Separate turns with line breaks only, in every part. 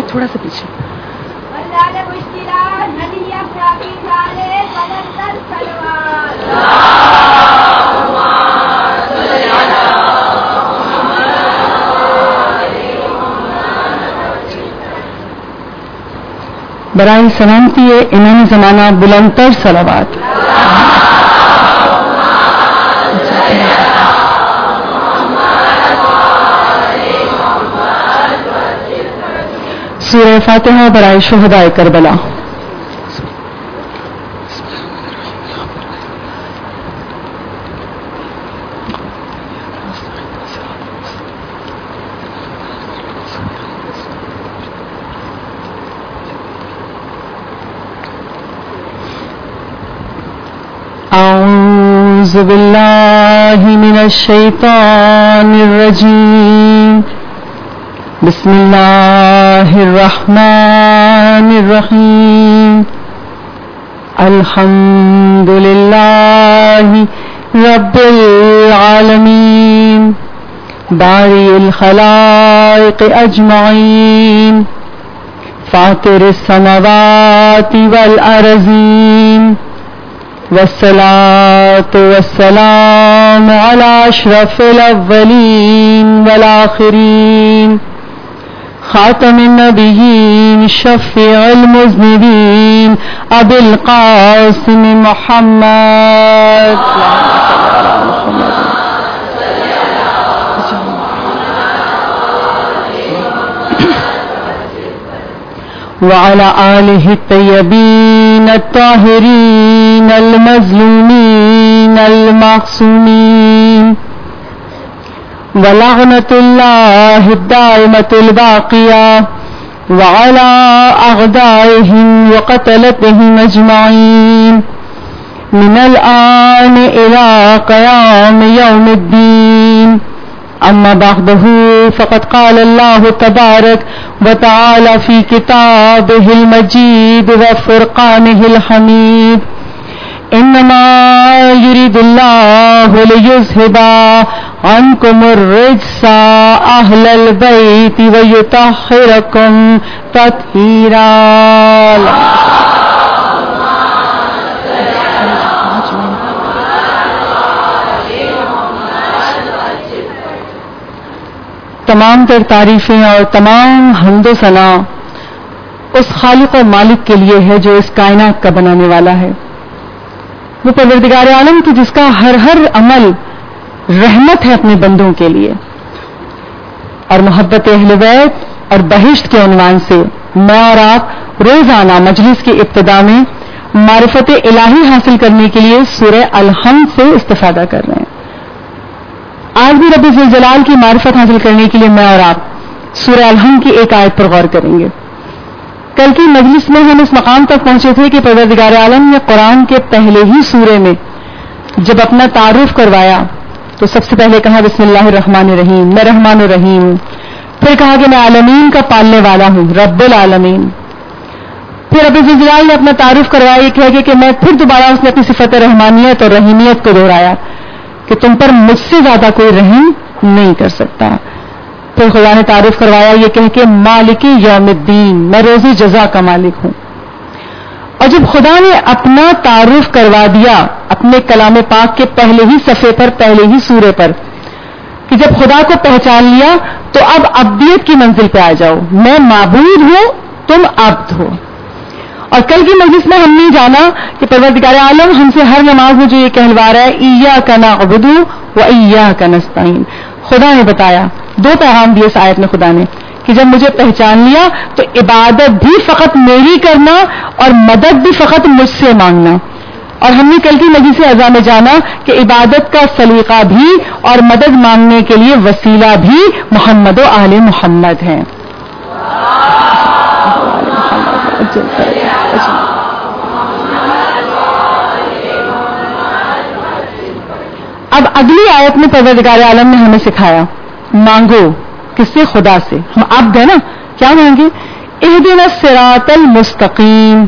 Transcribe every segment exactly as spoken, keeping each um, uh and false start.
تھوڑا سا پیچھے. برائے سلامتی امام زمانہ بلندتر صلوات. سورہ فاتحہ برائے شہدائے کربلا. اعوذ باللہ من الشیطان الرجیم. بسم اللہ الرحمن الرحیم. الحمد للہ رب العالمین باری الخلائق اجمعین فاطر السماوات والارضین والصلاة والسلام على اشرف الاولین والآخرین خاتم النبیین شفیع المذنبین ابی القاسم محمد وعلى آلہ الطیبین الطاہرین المظلومین المعصومین ولعنة اللہ الدائمة الباقیہ وعلى أعدائهم وقتلتهم أجمعین من الآن إلى قیام یوم الدین. اما بعده فقد قال الله تبارك وتعالى في كتابه المجيد وفرقانه الحميد انما يريد الله ليذهب عنكم الرجس اهل البيت ويطهركم تطهيرا. تمام تر تعریفیں اور تمام حمد و ثنا اس خالق و مالک کے لیے ہے جو اس کائنات کا بنانے والا ہے. وہ پروردگار عالم کی جس کا ہر ہر عمل رحمت ہے اپنے بندوں کے لیے. اور محبت اہل بیت اور بہشت کے عنوان سے میں اور آپ روزانہ مجلس کی ابتدا میں معرفت الہی حاصل کرنے کے لیے سورہ الحمد سے استفادہ کر رہے ہیں. آج بھی رب ذوالجلال کی معرفت حاصل کرنے کے لیے میں اور آپ سورہ الحمد کی ایک آیت پر غور کریں گے. کل کی مجلس میں ہم اس مقام تک پہنچے تھے کہ پروردگار عالم نے قرآن کے پہلے ہی سورے میں جب اپنا تعارف کروایا تو سب سے پہلے کہا بسم اللہ الرحمن الرحیم، میں رحمان الرحیم. پھر کہا کہ میں عالمین کا پالنے والا ہوں، رب العالمین. پھر رب ذوالجلال نے اپنا تعارف کروایا یہ کہہ کے کہ میں پھر دوبارہ اس نے اپنی صفت رحمانیت اور رحیمیت کو دہرایا کہ تم پر مجھ سے زیادہ کوئی رحم نہیں کر سکتا. پھر خدا نے تعارف کروایا یہ کہہ کے مالک یوم الدین، میں روزی جزا کا مالک ہوں. اور جب خدا نے اپنا تعارف کروا دیا اپنے کلام پاک کے پہلے ہی صفحے پر، پہلے ہی سورے پر، کہ جب خدا کو پہچان لیا تو اب عبدیت کی منزل پہ آ جاؤ، میں معبود ہوں تم عبد ہو. اور کل کی مجلس میں ہم نے جانا کہ پروردگار عالم ہم سے ہر نماز میں جو یہ کہلوا رہا ہے ایاک نعبد و ایاک نستعین. خدا نے بتایا دو پیغام دیے اس آیت میں خدا نے کہ جب مجھے پہچان لیا تو عبادت بھی فقط میری کرنا اور مدد بھی فقط مجھ سے مانگنا. اور ہم نے کل کی مجلس اعضاء میں جانا کہ عبادت کا سلیقہ بھی اور مدد مانگنے کے لیے وسیلہ بھی محمد و آل محمد ہیں. اب اگلی آیت میں پروردگار عالم نے ہمیں سکھایا مانگو کس سے؟ خدا سے. ہم آپ گئے نا کیا مانگے؟ اہدنا الصراط المستقیم.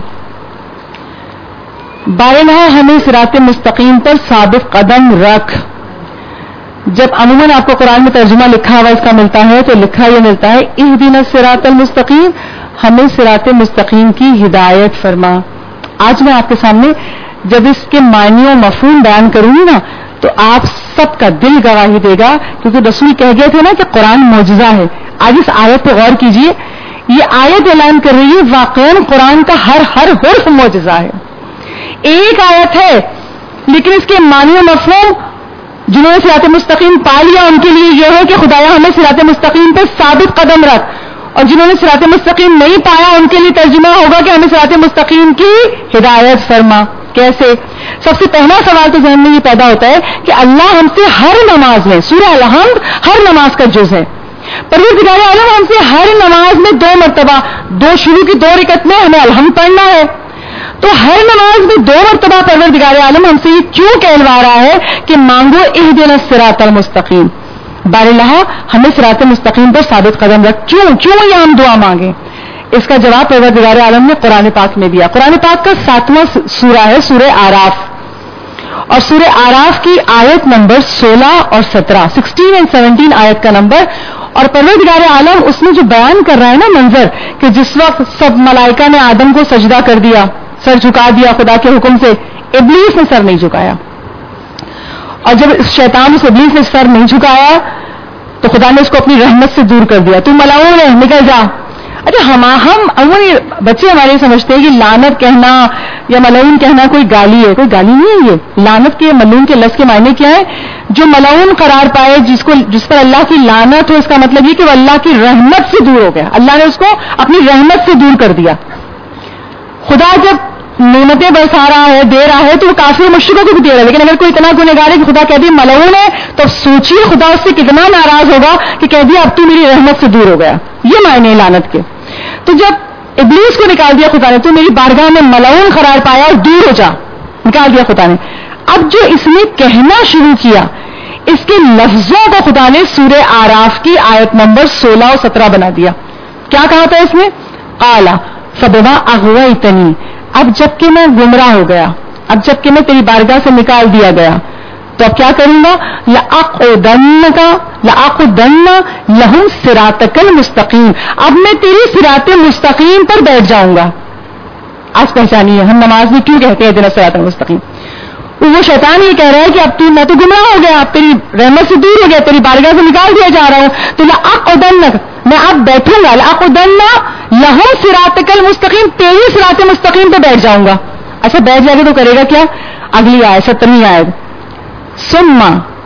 بارہا ہمیں صراط مستقیم پر ثابت قدم رکھ. جب عموماً آپ کو قرآن میں ترجمہ لکھا ہوا اس کا ملتا ہے تو لکھا یہ ملتا ہے اہدنا الصراط المستقیم ہمیں صراط مستقیم کی ہدایت فرما. آج میں آپ کے سامنے جب اس کے معنی و مفہوم بیان کروں گی نا تو آپ سب کا دل گواہی دے گا, کیونکہ رسول کہہ گئے تھے نا کہ قرآن معجزہ ہے. آج اس آیت پہ غور کیجئے. یہ آیت اعلان کر رہی ہے واقعاً قرآن کا ہر ہر حرف معجزہ ہے. ایک آیت ہے لیکن اس کے معنی و مفہوم جنہوں نے صراط مستقیم پا لیا ان کے لیے یہ ہے کہ خدایا ہمیں صراط مستقیم پہ ثابت قدم رکھ, اور جنہوں نے صراط مستقیم نہیں پایا ان کے لیے ترجمہ ہوگا کہ ہمیں صراط مستقیم کی ہدایت فرما. کیسے؟ سب سے پہلا سوال تو ذہن میں یہ پیدا ہوتا ہے کہ اللہ ہم سے ہر نماز میں, سورہ الحمد ہر نماز کا جز ہے, پروردگار عالم ہم سے ہر نماز میں دو مرتبہ, دو شروع کی دو رکعت میں ہمیں الحمد پڑھنا ہے. تو ہر نماز میں دو مرتبہ پروردگار عالم ہم سے یہ کیوں کہلوا رہا ہے کہ مانگو اہدنا الصراط المستقیم, بار اللہ ہمیں صراط مستقیم پر ثابت قدم رکھ. کیوں کیوں یہ ہم دعا مانگیں؟ اس کا جواب پروردگار عالم نے قرآن پاک میں دیا. قرآن پاک کا ساتواں سورہ ہے سورہ آراف, اور سورہ آراف کی آیت نمبر سولہ اور سترہ, سکسٹین اینڈ سیونٹین آیت کا نمبر. اور پروردگار عالم اس میں جو بیان کر رہا ہے نا منظر کہ جس وقت سب ملائکہ نے آدم کو سجدہ کر دیا, سر جھکا دیا خدا کے حکم سے, ابلیس نے سر نہیں جھکایا. اور جب شیطان اس ابلیس نے سر نہیں جھکایا تو خدا نے اس کو اپنی رحمت سے دور کر دیا. تو ملعون ہے, نکل جا. اچھا ہم ہم عمومی بچے ہمارے سمجھتے ہیں کہ لعنت کہنا یا ملعون کہنا کوئی گالی ہے. کوئی گالی نہیں ہے. یہ لعنت کے ملعون کے لفظ کے معنی کیا ہے؟ جو ملعون قرار پائے, جس کو جس پر اللہ کی لعنت ہو, اس کا مطلب یہ کہ وہ اللہ کی رحمت سے دور ہو گیا, اللہ نے اس کو اپنی رحمت سے دور کر دیا. خدا جب نعمتیں برسا رہا ہے, دے رہا ہے, تو وہ کافر مشرکوں کو بھی دے رہا ہے. لیکن اگر کوئی اتنا گنہگار ہے کہ خدا کہہ دیا ملعون ہے, تو سوچیے خدا اس سے کتنا ناراض ہوگا کہ کہہ دیا اب تو میری رحمت سے دور ہو گیا. یہ معنی ہے لعنت کے. تو جب ابلیس کو نکال دیا خدا نے تو میری بارگاہ میں ملعون قرار پایا اور دور ہو جا, نکال دیا خدا نے. اب جو اس نے کہنا شروع کیا, اس کے لفظوں کو خدا نے سورہ آراف کی آیت نمبر سولہ اور سترہ بنا دیا. کیا کہا تھا اس نے؟ قال فبما اغویتنی, اب جب کہ میں گمراہ ہو گیا, اب جب کہ میں تیری بارگاہ سے نکال دیا گیا, تو اب کیا کروں گا؟ لأقعدنک لأقعدن لہم صراطک المستقیم, اب میں تیری صراط مستقیم پر بیٹھ جاؤں گا. آج پہچانیے ہم نماز میں کیوں کہتے ہیں اہدنا الصراط المستقیم. وہ شیطان یہ کہہ رہا ہے کہ اب تو میں تو گمراہ ہو گیا, اب تیری رحمت سے دور ہو گیا, تیری بارگاہ سے نکال دیا جا رہا ہوں, تو لأقعدنک, میں اب بیٹھوں گا, لأقعدن لہم صراطک المستقیم, تیری صراط مستقیم پہ بیٹھ جاؤں گا. اچھا بیٹھ جائے گا تو کرے گا کیا؟ اگلی آیت سترہویں آیت, ثم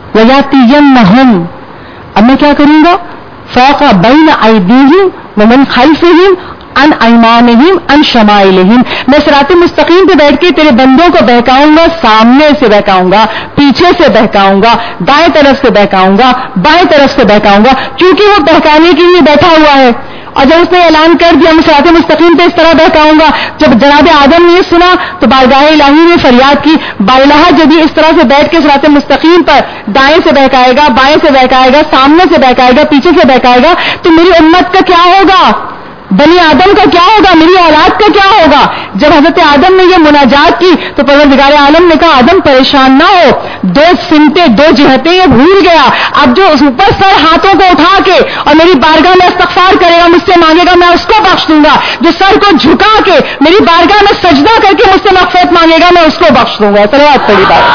ویاتینہم, اب میں کیا کروں گا؟ فوق بین ایدیہم ومن خلفہم ان ایمانہم ان شمائلہم, میں صراط مستقیم پہ بیٹھ کے تیرے بندوں کو بہکاؤں گا, سامنے سے بہکاؤں گا, پیچھے سے بہکاؤں گا, دائیں طرف سے بہکاؤں گا, بائیں طرف سے بہکاؤں گا, کیونکہ وہ بہکانے کے لیے بیٹھا ہوا ہے. اور جب اس نے اعلان کر دیا میں صراط مستقیم پہ اس طرح بہکاؤں گا, جب جناب آدم نے یہ سنا تو بارگاہ الہی نے فریاد کی, بارالہ جب یہ اس طرح سے بیٹھ کے صراط مستقیم پر دائیں سے بہکائے گا, بائیں سے بہکائے گا, سامنے سے بہکائے گا, پیچھے سے بہکائے گا, تو میری امت کا کیا ہوگا؟ بنی آدم کا کیا ہوگا؟ میری اولاد کا کیا ہوگا؟ جب حضرت آدم نے یہ مناجات کی تو پروردگار عالم نے کہا آدم پریشان نہ ہو, دو سمتیں دو جہتیں یہ بھول گیا, اب جو اس اوپر سر ہاتھوں کو اٹھا کے اور میری بارگاہ میں استغفار کرے گا, مجھ سے مانگے گا, میں اس کو بخش دوں گا. جو سر کو جھکا کے میری بارگاہ میں سجدہ کر کے مجھ سے مغفرت مانگے گا, میں اس کو بخش دوں گا. صلوات پڑھی بات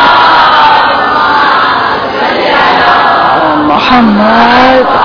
محمد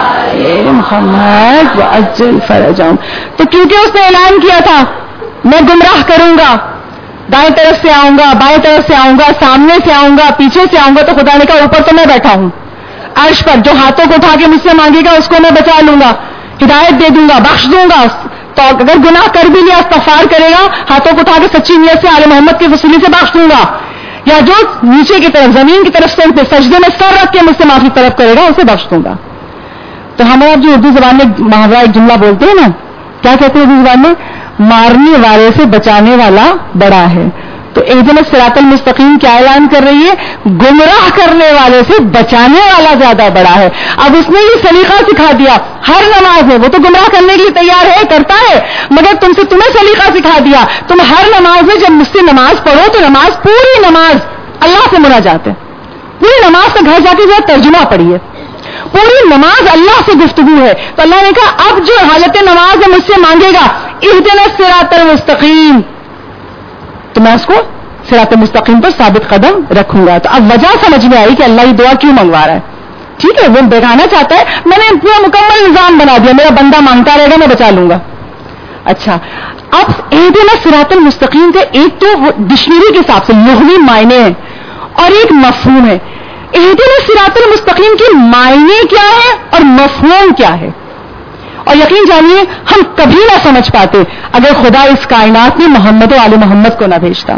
محمد وعجل فرجهم. تو کیونکہ اس نے اعلان کیا تھا میں گمراہ کروں گا, دائیں طرف سے آؤں گا, بائیں طرف سے آؤں گا, سامنے سے آؤں گا, پیچھے سے آؤں گا, تو خدا نے کہا اوپر تو میں بیٹھا ہوں عرش پر, جو ہاتھوں کو اٹھا کے مجھ سے مانگے گا اس کو میں بچا لوں گا, ہدایت دے دوں گا, بخش دوں گا. تو اگر گناہ کر بھی لیا استغفار کرے گا, ہاتھوں کو اٹھا کے سچی نیت سے آل محمد کے وسیلے سے بخش دوں گا. یا جو نیچے کی طرف زمین کی طرف سے سجدے میں سر رکھ کے مجھ سے معافی طلب کرے گا, اسے بخش دوں گا. تو ہم آپ جو اردو زبان میں محاورہ ایک جملہ بولتے ہیں نا, کیا کہتے ہیں اردو زبان میں؟ مارنے والے سے بچانے والا بڑا ہے. تو اہدنا الصراط المستقیم کیا اعلان کر رہی ہے؟ گمراہ کرنے والے سے بچانے والا زیادہ بڑا ہے. اب اس نے یہ سلیقہ سکھا دیا ہر نماز میں, وہ تو گمراہ کرنے کے لیے تیار ہے, کرتا ہے, مگر تم سے تمہیں سلیقہ سکھا دیا, تم ہر نماز میں جب مجھ سے نماز پڑھو تو نماز پوری نماز اللہ سے مناجات ہے, پوری نماز کا گھر جا کے ذرا ترجمہ پڑھیے, پوری نماز اللہ سے گفتگو ہے. تو اللہ نے کہا اب جو حالت نماز ہے مجھ سے مانگے گا اہدنا الصراط المستقیم، تو میں اس کو صراط مستقیم پر ثابت قدم رکھوں گا. تو اب وجہ سمجھ میں آئی کہ اللہ یہ دعا کیوں منگوا رہا ہے. ٹھیک ہے، وہ بگانا چاہتا ہے، میں نے پورا مکمل نظام بنا دیا، میرا بندہ مانگتا رہے گا میں بچا لوں گا. اچھا، اب اہدنا الصراط المستقیم کے ایک تو ڈکشنری کے حساب سے لغوی معنی ہے اور ایک مفہوم ہے. اہدنا الصراط المستقیم کے معنی کیا ہے اور مفہوم کیا ہے، اور یقین جانیے ہم کبھی نہ سمجھ پاتے اگر خدا اس کائنات میں محمد و آل محمد کو نہ بھیجتا.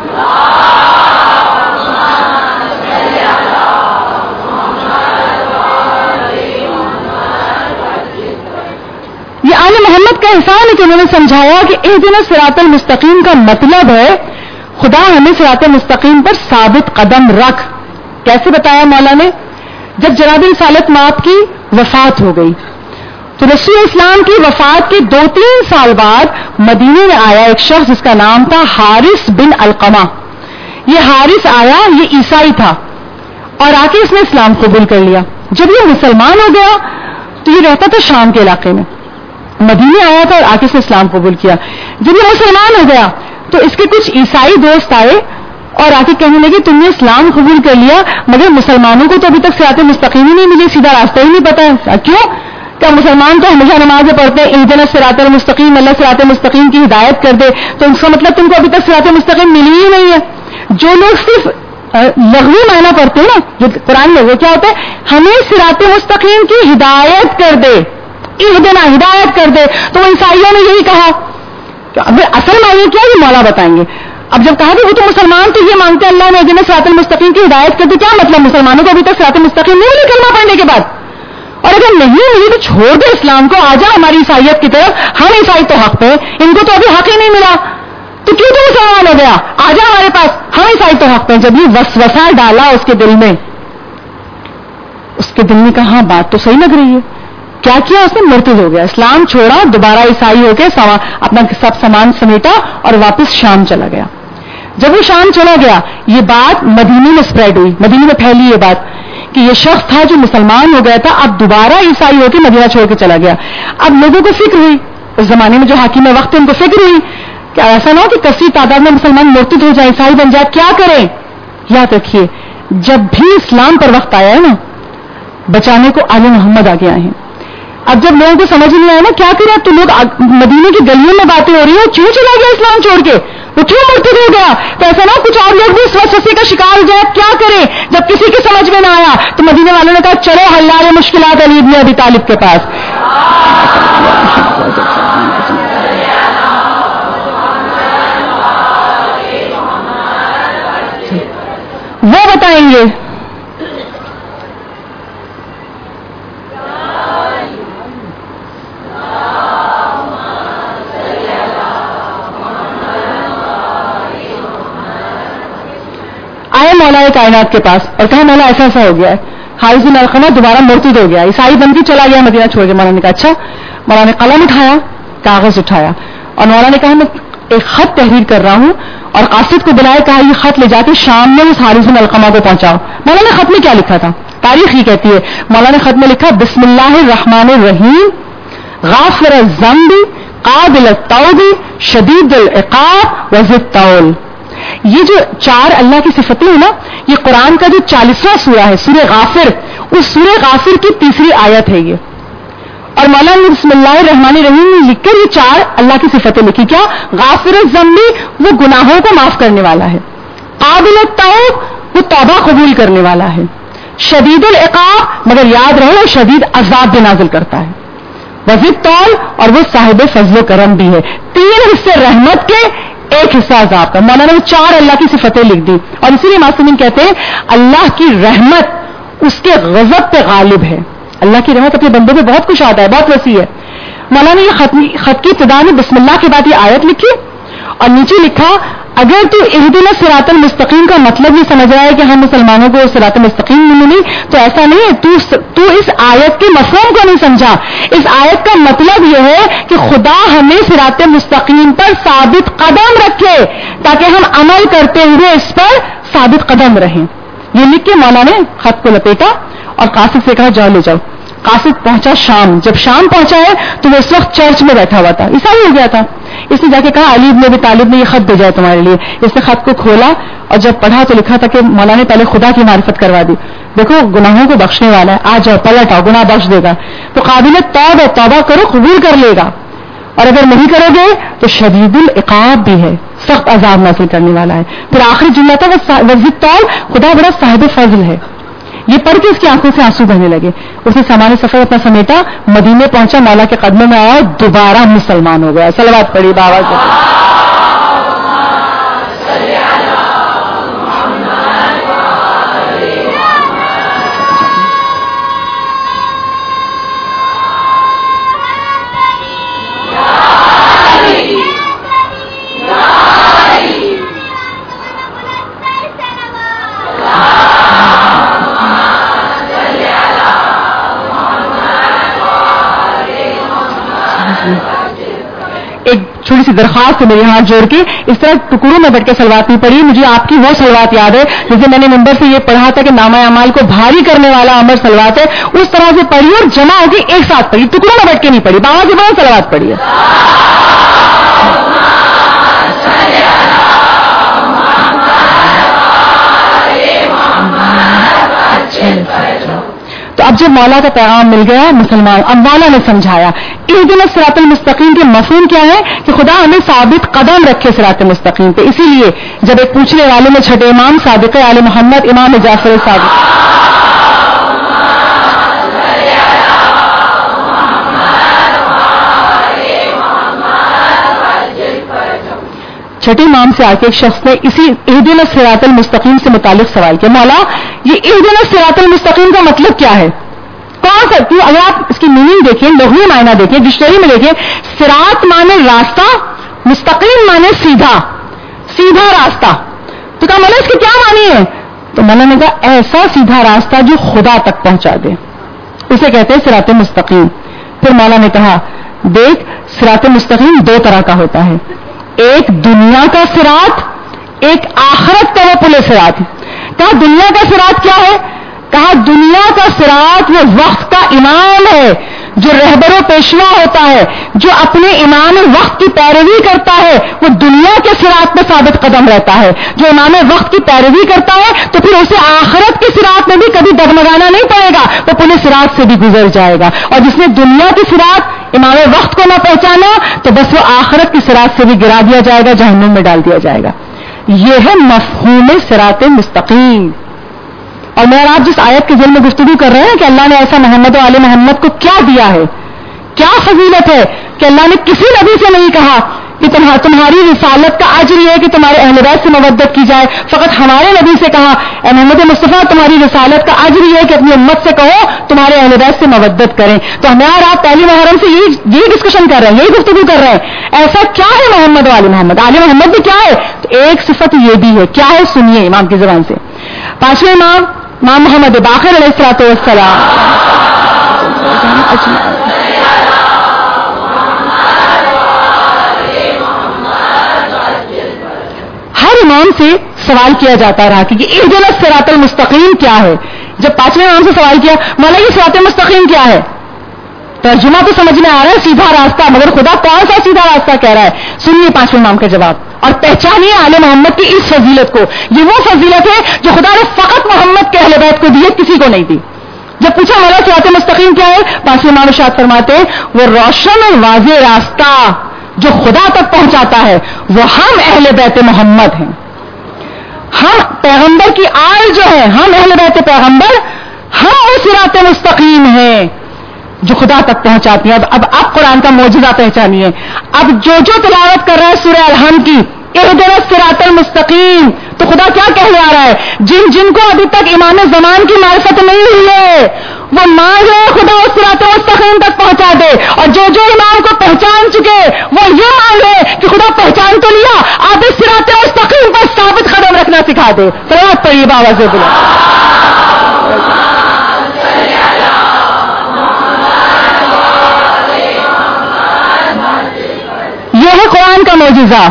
یہ آل محمد کا احسان ہے کہ انہوں نے سمجھایا کہ اہدنا الصراط المستقیم کا مطلب ہے خدا ہمیں صراط المستقیم پر ثابت قدم رکھ. کیسے بتایا مولا نے؟ جب جناب رسالت مآب کی وفات ہو گئی تو رسول اسلام کی وفات کے دو تین سال بعد مدینے میں آیا ایک شخص جس کا نام تھا حارث بن علقمہ. یہ حارث آیا، یہ عیسائی تھا اور آ کے اس نے اسلام قبول کر لیا. جب یہ مسلمان ہو گیا تو یہ رہتا تھا شام کے علاقے میں، مدینے آیا تھا اور آ کے اس نے اسلام قبول کیا. جب یہ مسلمان ہو گیا تو اس کے کچھ عیسائی دوست آئے اور آ کے کہنے لگے تم نے اسلام قبول کر لیا مگر مسلمانوں کو تو ابھی تک صراط مستقیم ہی نہیں ملی، سیدھا راستہ ہی نہیں پتا ہے. کیوں؟ کیا مسلمان تو ہمیشہ نمازیں پڑھتے ہیں اہدنا الصراط المستقیم، اللہ صراط مستقیم کی ہدایت کر دے، تو اس کا مطلب تم کو ابھی تک صراط مستقیم ملی ہی نہیں ہے. جو لوگ صرف لغوی معنی پڑھتے ہیں نا جو قرآن میں، وہ کیا ہوتا ہے ہمیں صراط مستقیم کی ہدایت کر دے، اہدنا ہدایت کر دے. تو عیسائیوں نے یہی کہا کہ اب اصل معنی کیا یہ مولا بتائیں گے. اب جب کہا کہ وہ تو مسلمان تو یہ مانگتے اللہ نے اہدنا صراط المستقیم کی ہدایت کر دے، کیا مطلب مسلمانوں کو ابھی تک صراط مستقیم نہیں ملی کلمہ پڑھنے کے بعد؟ اور اگر نہیں ملی تو چھوڑ دے اسلام کو، آ جا ہماری عیسائیت کی طرف، ہم عیسائی تو حق پہ، ان کو تو ابھی حق ہی نہیں ملا، تو کیوں تو مسلمان ہو گیا، آ جا ہمارے پاس، ہم عیسائی تو حق پہ. جب یہ وسوسہ ڈالا اس کے دل میں، اس کے دل میں کہا ہاں بات تو صحیح لگ رہی ہے. کیا کیا اس نے؟ مرتد ہو گیا، اسلام چھوڑا، دوبارہ عیسائی ہو کے اپنا سب سامان سمیٹا اور واپس شام چلا گیا. جب وہ شام چلا گیا یہ بات مدینے میں اسپریڈ ہوئی، مدینے میں پھیلی یہ بات کہ یہ شخص تھا جو مسلمان ہو گیا تھا اب دوبارہ عیسائی ہو کے مدینہ چھوڑ کے چلا گیا. اب لوگوں کو فکر ہوئی، اس زمانے میں جو حاکم وقت ہے ان کو فکر ہوئی کہ ایسا نہ ہو کہ کثیر تعداد میں مسلمان مرتد ہو جائے، عیسائی بن جائے، کیا کریں؟ یاد رکھیے جب بھی اسلام پر وقت آیا ہے نا بچانے کو آل محمد آگے آئے ہیں. اب جب لوگوں کو سمجھ نہیں آیا نا کیا کریں، تو لوگ مدینے کی گلیوں میں باتیں ہو رہی ہیں کیوں چلا گیا اسلام چھوڑ کے، وہ کیوں مرتد ہو گیا، تو ایسا نہ کچھ اور لوگ بھی اس وسوسے کا شکار ہو جائے کیا کریں. جب کسی کی سمجھ میں نہ آیا تو مدینے والوں نے کہا چلو حلال مشکلات علی بن ابی طالب کے پاس. وہ بتائیں گے. آئے مولا کائنات کے پاس اور کہا مولا ایسا ایسا ہو گیا ہے، حارث بن علقمہ دوبارہ مرتد ہو گیا، عیسائی بن کے چلا گیا مدینہ چھوڑ کے. مولا نے کہا اچھا. مولا نے قلم اٹھایا، کاغذ اٹھایا اور مولا نے کہا میں ایک خط تحریر کر رہا ہوں، اور قاصد کو بلایا، کہا یہ خط لے جا کے شام میں اس حارث بن علقمہ کو پہنچاؤ. مولا نے خط میں کیا لکھا تھا؟ تاریخ ہی کہتی ہے مولا نے خط میں لکھا بسم اللہ الرحمن الرحیم غافر الذنب قابل التوب شدید العقاب وذی الطول. یہ جو چار اللہ کی صفتیں ہیں نا یہ قرآن کا جو چالیسواں سورہ ہے سورہ غافر، اس سورہ غافر کی تیسری آیت ہے یہ. اور مولانا نے بسم اللہ الرحمن الرحیم میں لکھ کر یہ چار اللہ کی صفتیں لکھی. کیا؟ غافر الذنب وہ گناہوں کو معاف کرنے والا ہے، قابل التوب وہ توبہ قبول کرنے والا ہے، شدید العقاب مگر یاد رہے وہ شدید عذاب بھی نازل کرتا ہے، وذی الطول اور وہ صاحب فضل و کرم بھی ہے. تین حصے رحمت کے، ایک حصہ عذاب کا. مولانا نے چار اللہ کی صفتیں لکھ دی اور اسی لیے معصومین کہتے ہیں اللہ کی رحمت اس کے غضب پہ غالب ہے. اللہ کی رحمت اپنے بندوں پہ بہت کچھ آتا ہے، بہت وسیع ہے. مولانا نے یہ خط, خط کی ابتدا میں بسم اللہ کے بعد یہ آیت لکھی اور نیچے لکھا اگر تو اہدنا صراط المستقیم کا مطلب یہ سمجھ رہا ہے کہ ہم مسلمانوں کو صراط مستقیم نہیں ملی تو ایسا نہیں ہے، تو, تو اس آیت کے مفہوم کو نہیں سمجھا. اس آیت کا مطلب یہ ہے کہ خدا ہمیں صراط مستقیم پر ثابت قدم رکھے تاکہ ہم عمل کرتے ہوئے اس پر ثابت قدم رہیں. یہ لکھ کے مولا نے خط کو لپیٹا اور قاصد سے کہا جاؤ لے جاؤ. قاصد پہنچا شام. جب شام پہنچا ہے تو وہ اس وقت چرچ میں بیٹھا ہوا تھا, عیسائی ہو گیا تھا. اس نے جا کے کہا علی بن ابی طالب نے یہ خط بھیجا ہے تمہارے لیے. اس نے خط کو کھولا اور جب پڑھا تو لکھا تھا کہ مولا نے پہلے خدا کی معرفت کروا دی. دیکھو گناہوں کو بخشنے والا ہے, آ جاؤ پلٹ آؤ, گناہ بخش دے گا. تو قابل توبہ ہے, توبہ کرو قبول کر لے گا, اور اگر نہیں کرو گے تو شدید العقاب بھی ہے, سخت عذاب نازل کرنے والا ہے. پھر آخری جملہ تھا وزد طول, خدا بڑا صاحب فضل ہے. یہ پڑھ کے اس کی آنکھوں سے آنسو بہنے لگے. اس نے سامان سفر اپنا سمیٹا, مدینے پہنچا, مولا کے قدموں میں آیا, دوبارہ مسلمان ہو گیا. صلوات پڑھی بابا سے. ایک چھوٹی سی درخواست ہے میرے ہاتھ جوڑ کے, اس طرح ٹکڑوں میں بیٹھ کے سلوات نہیں پڑھی. مجھے آپ کی وہ سلوات یاد ہے جسے میں نے ممبر سے یہ پڑھا تھا کہ نامہ اعمال کو بھاری کرنے والا امر سلوات ہے, اس طرح سے پڑھی اور جمع ہو کے ایک ساتھ پڑھی, ٹکڑوں میں بیٹھ کے نہیں پڑھی. بابا کی بہت سلوات پڑھی ہے. تو اب جب مولا کا پیغام مل گیا مسلمان, اب مولا نے سمجھایا اہدنا الصراط المستقیم کے مفہوم کیا ہے کہ خدا ہمیں ثابت قدم رکھے صراط مستقیم پہ. اسی لیے جب ایک پوچھنے والے میں چھٹے امام صادق آل محمد امام جعفر صادق چھٹے امام سے آ کے ایک شخص نے اسی اہدنا الصراط المستقیم سے متعلق سوال کیا, مولا یہ اہدنا الصراط المستقیم کا مطلب کیا ہے؟ کون سا؟ اگر آپ اس کی میننگ دیکھیں, لغوی معنی دیکھیں, ڈکشنری میں دیکھیں, صراط مانے راستہ, مستقیم مانے سیدھا, سیدھا راستہ. تو کہا مولا اس کے کیا معنی ہے؟ تو مولا نے کہا ایسا سیدھا راستہ جو خدا تک پہنچا دے, اسے کہتے ہیں صراط مستقیم. پھر مولا نے کہا دیکھ صراط مستقیم دو طرح کا ہوتا ہے, ایک دنیا کا صراط, ایک آخرت کا وہ پل صراط. کہا دنیا کا صراط کیا ہے؟ کہا دنیا کا صراط وہ وقت کا امام ہے جو رہبر و پیشوا ہوتا ہے, جو اپنے امام وقت کی پیروی کرتا ہے, وہ دنیا کے صراط میں ثابت قدم رہتا ہے. جو امام وقت کی پیروی کرتا ہے تو پھر اسے آخرت کے صراط میں بھی کبھی ڈگمگانا نہیں پڑے گا, وہ پورے صراط سے بھی گزر جائے گا. اور جس نے دنیا کی صراط امام وقت کو نہ پہچانا تو بس وہ آخرت کی صراط سے بھی گرا دیا جائے گا, جہنم میں ڈال دیا جائے گا. یہ ہے مفہوم صراط مستقیم. اور میں آپ جس آیت کے ذیل میں گفتگو کر رہے ہیں کہ اللہ نے ایسا محمد و آل محمد کو کیا دیا ہے, کیا فضیلت ہے کہ اللہ نے کسی نبی سے نہیں کہا کہ تمہاری رسالت کا اجر یہ ہے کہ تمہارے اہل بیت سے مودت کی جائے, فقط ہمارے نبی سے کہا اے محمد مصطفیٰ تمہاری رسالت کا اجر یہ ہے کہ اپنی امت سے کہو تمہارے اہل بیت سے مودت کریں. تو ہمیں اور آپ پہلی محرم سے یہی یہی ڈسکشن کر رہے ہیں, یہی گفتگو کر رہے ہیں. ایسا کیا ہے محمد و آل محمد؟ آل محمد بھی کیا ہے؟ تو ایک صفت یہ بھی ہے, کیا ہے سنیے امام کی زبان سے. پانچویں امام امام محمد باقر علیہ الصلوۃ والسلام, ہر امام سے سوال کیا جاتا رہا کہ اہدنا الصراط المستقیم کیا ہے. جب پانچویں امام سے سوال کیا مولا یہ صراط مستقیم کیا ہے, ترجمہ تو سمجھ میں آ رہا ہے سیدھا راستہ, مگر خدا کون سا سیدھا راستہ کہہ رہا ہے؟ سنیے پانچویں امام کا جواب اور پہچانیے آل محمد کی اس فضیلت کو. یہ وہ فضیلت ہے جو خدا نے فقط محمد کے اہل بیت کو دی ہے, کسی کو نہیں دی. جب پوچھا مولا صراط مستقیم کیا ہے, پانچویں امام ارشاد فرماتے ہیں وہ روشن اور واضح راستہ جو خدا تک پہنچاتا ہے وہ ہم اہل بیت محمد ہیں. ہم پیغمبر کی آل جو ہے, ہم اہل بیت پیغمبر, ہم وہ صراط مستقیم ہیں جو خدا تک پہنچاتی ہیں. اب اب آپ قرآن کا معجزہ پہچانیے. اب جو جو تلاوت کر رہا ہے سورہ الحمد کی اہدنا الصراط المستقیم, تو خدا کیا کہنے آ رہا ہے؟ جن جن کو ابھی تک امام زمان کی معرفت نہیں ہوئی ہے وہ مانگ رہے خدا اس صراط مستقیم تک پہنچا دے, اور جو جو امام کو پہچان چکے وہ یہ مانگ رہے کہ خدا پہچان تو لیا, آپ اس صراط مستقیم پر ثابت قدم رکھنا سکھا دے. صلوات پڑھیے بابا سے بلا. یہ ہے قرآن کا معجزہ.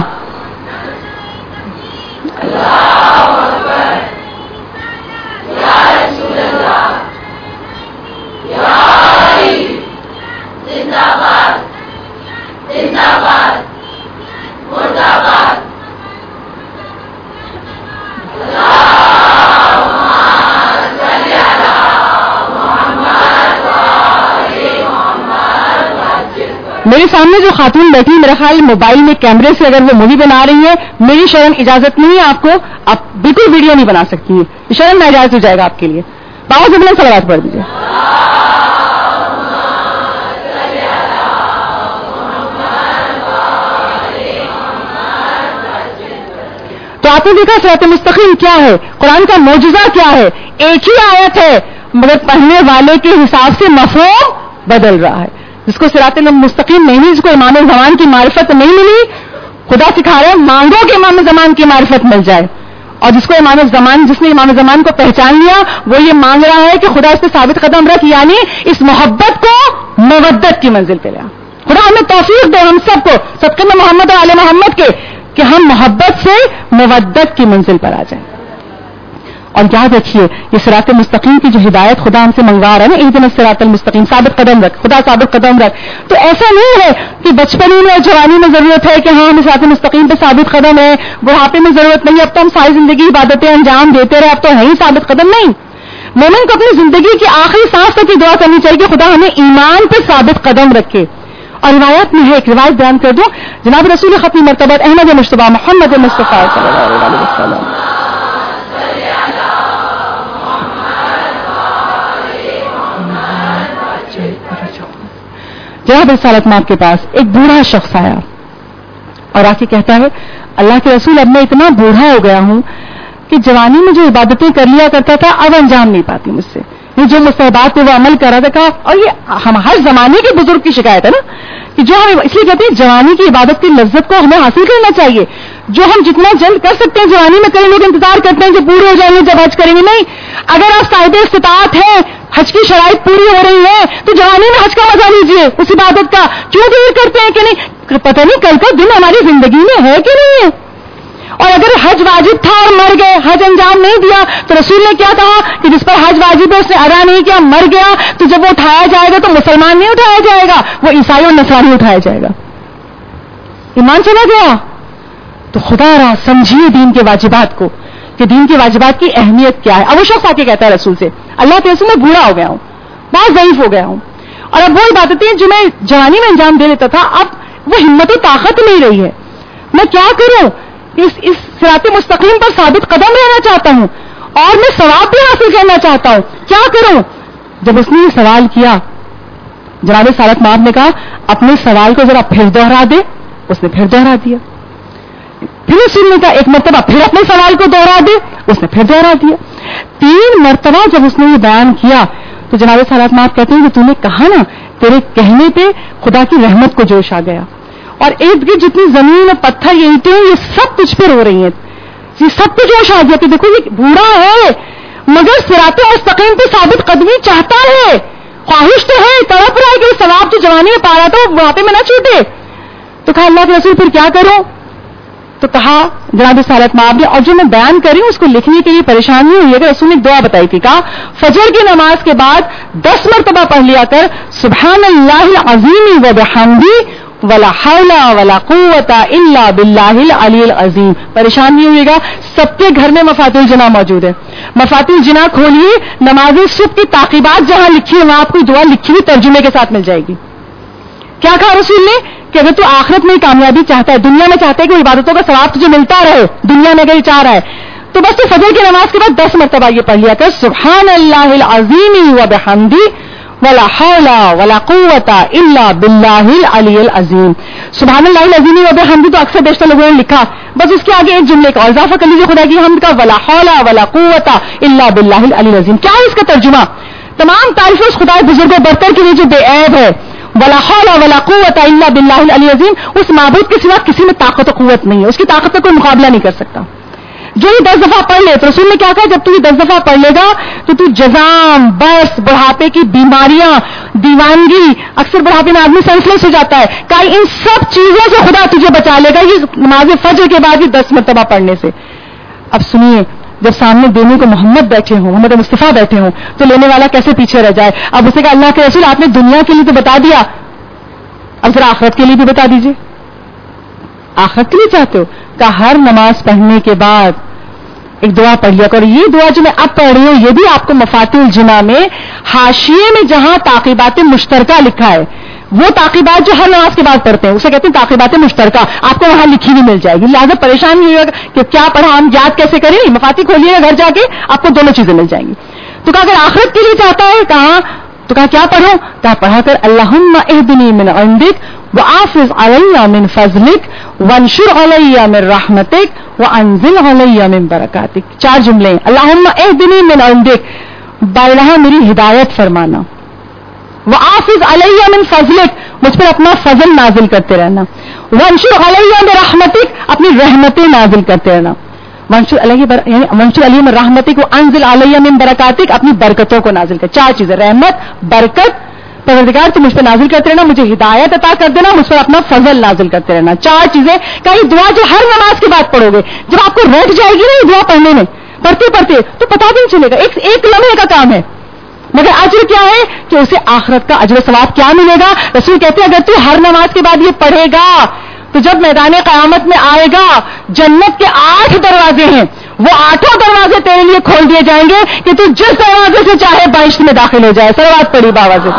میرے سامنے جو خاتون بیٹھی میرا خیال موبائل میں کیمرے سے اگر وہ مووی بنا رہی ہے، میری شرن اجازت نہیں ہے آپ کو، آپ بالکل ویڈیو نہیں بنا سکتی ہیں، شرن ناجائز ہو جائے گا آپ کے لیے. بابا جب نے صلوات پڑھ دیجیے. تو آپ نے دیکھا صراط مستقیم کیا ہے، قرآن کا معجزہ کیا ہے. ایک ہی آیت ہے مگر پڑھنے والے کے حساب سے مفہوم بدل رہا ہے. جس کو صراط مستقیم نہیں ملی، جس کو امام زمان کی معرفت نہیں ملی، خدا سکھا رہا ہے مانگو کہ امام زمان کی معرفت مل جائے. اور جس کو امام زمان جس نے امام زمان کو پہچان لیا وہ یہ مانگ رہا ہے کہ خدا اس پہ ثابت قدم رکھ، یعنی اس محبت کو مودت کی منزل پہ لیا. خدا ہمیں توفیق دے ہم سب کو صدقے میں محمد اور آل محمد کے کہ ہم محبت سے مودت کی منزل پر آ جائیں. اور یاد رکھیے یہ صراط مستقیم کی جو ہدایت خدا ہم سے منگوا رہا ہے نا، اہدنا الصراط المستقیم، ثابت قدم رکھ، خدا ثابت قدم رکھ. تو ایسا نہیں ہے کہ بچپن میں اور جوانی میں ضرورت ہے کہ ہاں ہمیں صراط مستقیم پہ ثابت قدم ہے، بڑھاپے میں ضرورت نہیں، اب تو ہم ساری زندگی عبادتیں انجام دیتے رہے، اب تو ہے ہی ثابت قدم. نہیں، مومن کو اپنی زندگی کی آخری سانس تک یہ دعا کرنی چاہیے کہ خدا ہمیں ایمان پہ ثابت قدم رکھے. اور روایات میں ہے، ایک روایت بیان کر دوں، جناب رسول ختمی مرتبہ احمد مجتبیٰ محمد مصطفیٰ صلی اللہ علیہ وسلم جناب رسالت ماں کے پاس ایک بوڑھا شخص آیا اور آ کے کہتا ہے اللہ کے رسول اب میں اتنا بوڑھا ہو گیا ہوں کہ جوانی میں جو عبادتیں کر لیا کرتا تھا اب انجام نہیں پاتی مجھ سے، یہ جو مستحبات پہ وہ عمل کر رہا تھا. اور یہ ہم ہر زمانے کے بزرگ کی شکایت ہے نا کہ جو ہم اس لیے کہتے ہیں جوانی کی عبادت کی لذت کو ہمیں حاصل کرنا چاہیے. جو ہم جتنا جلد کر سکتے ہیں جوانی میں کریں، لوگ انتظار کرتے ہیں کہ بوڑھے ہو جائیں گے جب حج کریں گے. نہیں، اگر آپ صاحب استطاعت ہیں، حج کی شرائط پوری ہو رہی ہے تو جوانی میں حج کا مزہ لیجیے، اس عبادت کا. کیوں دیر کرتے ہیں کہ نہیں، پتہ نہیں کل کا دن ہماری زندگی میں ہے کہ نہیں ہے. اور اگر حج واجب تھا اور مر گئے، حج انجام نہیں دیا، تو رسول نے کیا کہا کہ جس پر حج واجب ہے اس نے ادا نہیں کیا، مر گیا، تو جب وہ اٹھایا جائے گا تو مسلمان نہیں اٹھایا جائے گا، وہ عیسائی اور نصرانی اٹھایا جائے گا. ایمان چلا گیا. تو خدا را سمجھیے دین کے واجبات کو کہ دین کے واجبات کی اہمیت کیا ہے. اب وہ شخص آ کے کہتا ہے رسول سے اللہ کے رسول میں بوڑھا ہو گیا ہوں، بہت ضعیف ہو گیا ہوں، اور اب وہ عبادتیں جو میں جوانی میں انجام دے لیتا تھا اب وہ ہمت و طاقت نہیں رہی ہے، میں کیا کروں؟ اس اس صراط مستقیم پر ثابت قدم رہنا چاہتا ہوں اور میں ثواب بھی حاصل کرنا چاہتا ہوں، کیا کروں؟ جب اس نے یہ سوال کیا جناب سالت ماب نے کہا اپنے سوال کو ذرا پھر دوہرا دے. اس نے پھر دوہرا دیا. پھر رسول نے کہا ایک مرتبہ پھر اپنے سوال کو دوہرا دے. اس نے پھر دوہرا دیا. تین مرتبہ جب اس نے یہ بیان کیا تو جناب سالت ماب کہتے ہیں کہ تم نے کہا نا تیرے کہنے پہ خدا کی رحمت کو جوش آ گیا، اور ارد گرد جتنی زمین اور پتھر یہ اینٹیں یہ سب تجھ پہ رو رہی ہیں، یہ سب پہ جوش آ گیا کہ دیکھو یہ بوڑھا ہے مگر صراط مستقیم پہ ثابت قدمی چاہتا ہے، خواہش تو ہے، تڑپ رہا ہے کہ ثواب جو جوانی میں پا رہا تھا وہ وہاں پہ میں نہ چھوٹے. تو کہا اللہ کے رسول پھر کیا کروں؟ تو کہا جناب سالت مآب نے، اور جو میں بیان کر رہی ہوں اس کو لکھنے کے لیے پریشان نہیں ہوئی، اگر رسول نے ایک دعا بتائی تھی، کہا فجر کی نماز کے بعد دس مرتبہ پڑھ لیا کر سبحان اللہ العظیم و بحمدہ ولا حول ولا قوت الا باللہ العلی العظیم. پریشان نہیں ہوئے گا، سب کے گھر میں مفاتیح الجناح موجود ہے. مفاتیح الجناح کھولیے، نماز صبح کی تعقیبات جہاں لکھی ہے وہاں آپ کو دعا لکھی ہوئی ترجمے کے ساتھ مل جائے گی. کیا کہا رسول نے کہ اگر تو آخرت میں کامیابی چاہتا ہے، دنیا میں چاہتا ہے کہ عبادتوں کا ثواب تجھے ملتا رہے، دنیا میں اگر چاہ رہا ہے تو بس تو فجر کی نماز کے بعد دس مرتبہ یہ پڑھ لیا کر سبحان اللہ العظیم و بحمدہ ولا حول ولا قوت الا باللہ العلی العظیم. سبحان اللہ العظیم و بحمدہ تو اکثر بیشتر لوگوں نے لکھا، بس اس کے آگے ایک جملے کا اور اضافہ کر لیجیے خدا کی حمد کا ولا حول ولا قوت الا باللہ العلی العظیم. کیا ہے اس کا ترجمہ؟ تمام تعریفیں اس خدا بزرگ و برتر کے لیے جو بے عیب ہے، ولا حول ولا قوت الا باللہ العلی العظیم. اس معبود کے سوا کسی میں طاقت و قوت نہیں ہے، اس کی طاقت کا کوئی مقابلہ نہیں کر سکتا. جو یہ دس دفعہ پڑھ لے تو رسول نے کیا کہا جب تو یہ دس دفعہ پڑھ لے گا تو تو جزام، برس، بڑھاپے کی بیماریاں، دیوانگی، اکثر بڑھاپے میں آدمی سینسلیس ہو جاتا ہے، کہ ان سب چیزوں سے خدا تجھے بچا لے گا یہ نماز فجر کے بعد یہ دس مرتبہ پڑھنے سے. اب سنیے، جب سامنے دینے کو محمد بیٹھے ہوں، محمد مصطفیٰ بیٹھے ہوں تو لینے والا کیسے پیچھے رہ جائے. اب اسے کہا اللہ کے رسول آپ نے دنیا کے لیے تو بتا دیا، اب ذرا آخرت کے لیے بھی بتا دیجیے. آخرت کے لیے چاہتے ہو کہ ہر نماز پڑھنے کے بعد ایک دعا پڑھ لیا کرو. یہ دعا جو میں اب پڑھ رہی ہوں یہ بھی آپ کو مفاتیح الجناح میں حاشیے میں جہاں تعقیبات مشترکہ لکھا ہے وہ تعقیبات جو ہر نماز کے بعد پڑھتے ہیں اسے کہتے ہیں تعقیبات مشترکہ، آپ کو وہاں لکھی ہوئی مل جائے گی، لہٰذا پریشان نہیں ہوگا کہ کیا پڑھا ہم یاد کیسے کریں، مفاتیح کھولیے گا گھر جا کے آپ کو دونوں چیزیں مل جائیں گی. تو کہا اگر آخرت کے لیے چاہتا ہے کہاں تو کہا کیا پڑھو، کہا پڑھا کر اللہم اہدنی من عندک وآفز علی من فضلک وانشر علی من رحمتک وانزل علی من برکاتک. چار جملے ہیں. اللہم اہدنی من عندک، باللہ میری ہدایت فرمانا، وآفز علی من فضلک مجھ پر اپنا فضل نازل کرتے رہنا، وانشر علی من رحمتک اپنی رحمتیں نازل کرتے رہنا، وانشر علیہ بر... یعنی وانشر علیہ من رحمتک وانزل علیہ من برکاتک اپنی برکتوں کو نازل کر. چار چیزیں، رحمت، برکت، پروردگار تو مجھ پہ نازل کرتے رہنا، مجھے ہدایت عطا کر دینا، مجھ پر اپنا فضل نازل کرتے رہنا. چار چیزیں. کہیں دعا جو ہر نماز کے بعد پڑھو گے، جب آپ کو رٹ جائے گی نا یہ دعا پڑھنے میں، پڑھتے پڑھتے تو پتا بھی نہیں چلے گا، ایک ایک لمحے کا کام ہے، مگر اجر کیا ہے کہ اسے آخرت کا اجر ثواب کیا ملے گا. رسول کہتے ہیں اگر تو ہر نماز کے بعد یہ پڑھے گا تو جب میدان قیامت میں آئے گا، جنت کے آٹھ دروازے ہیں، وہ آٹھوں دروازے تیرے لیے کھول دیے جائیں گے کہ تو جس دروازے سے چاہے بہشت میں داخل ہو جائے. صلوات پڑھی بابا سے.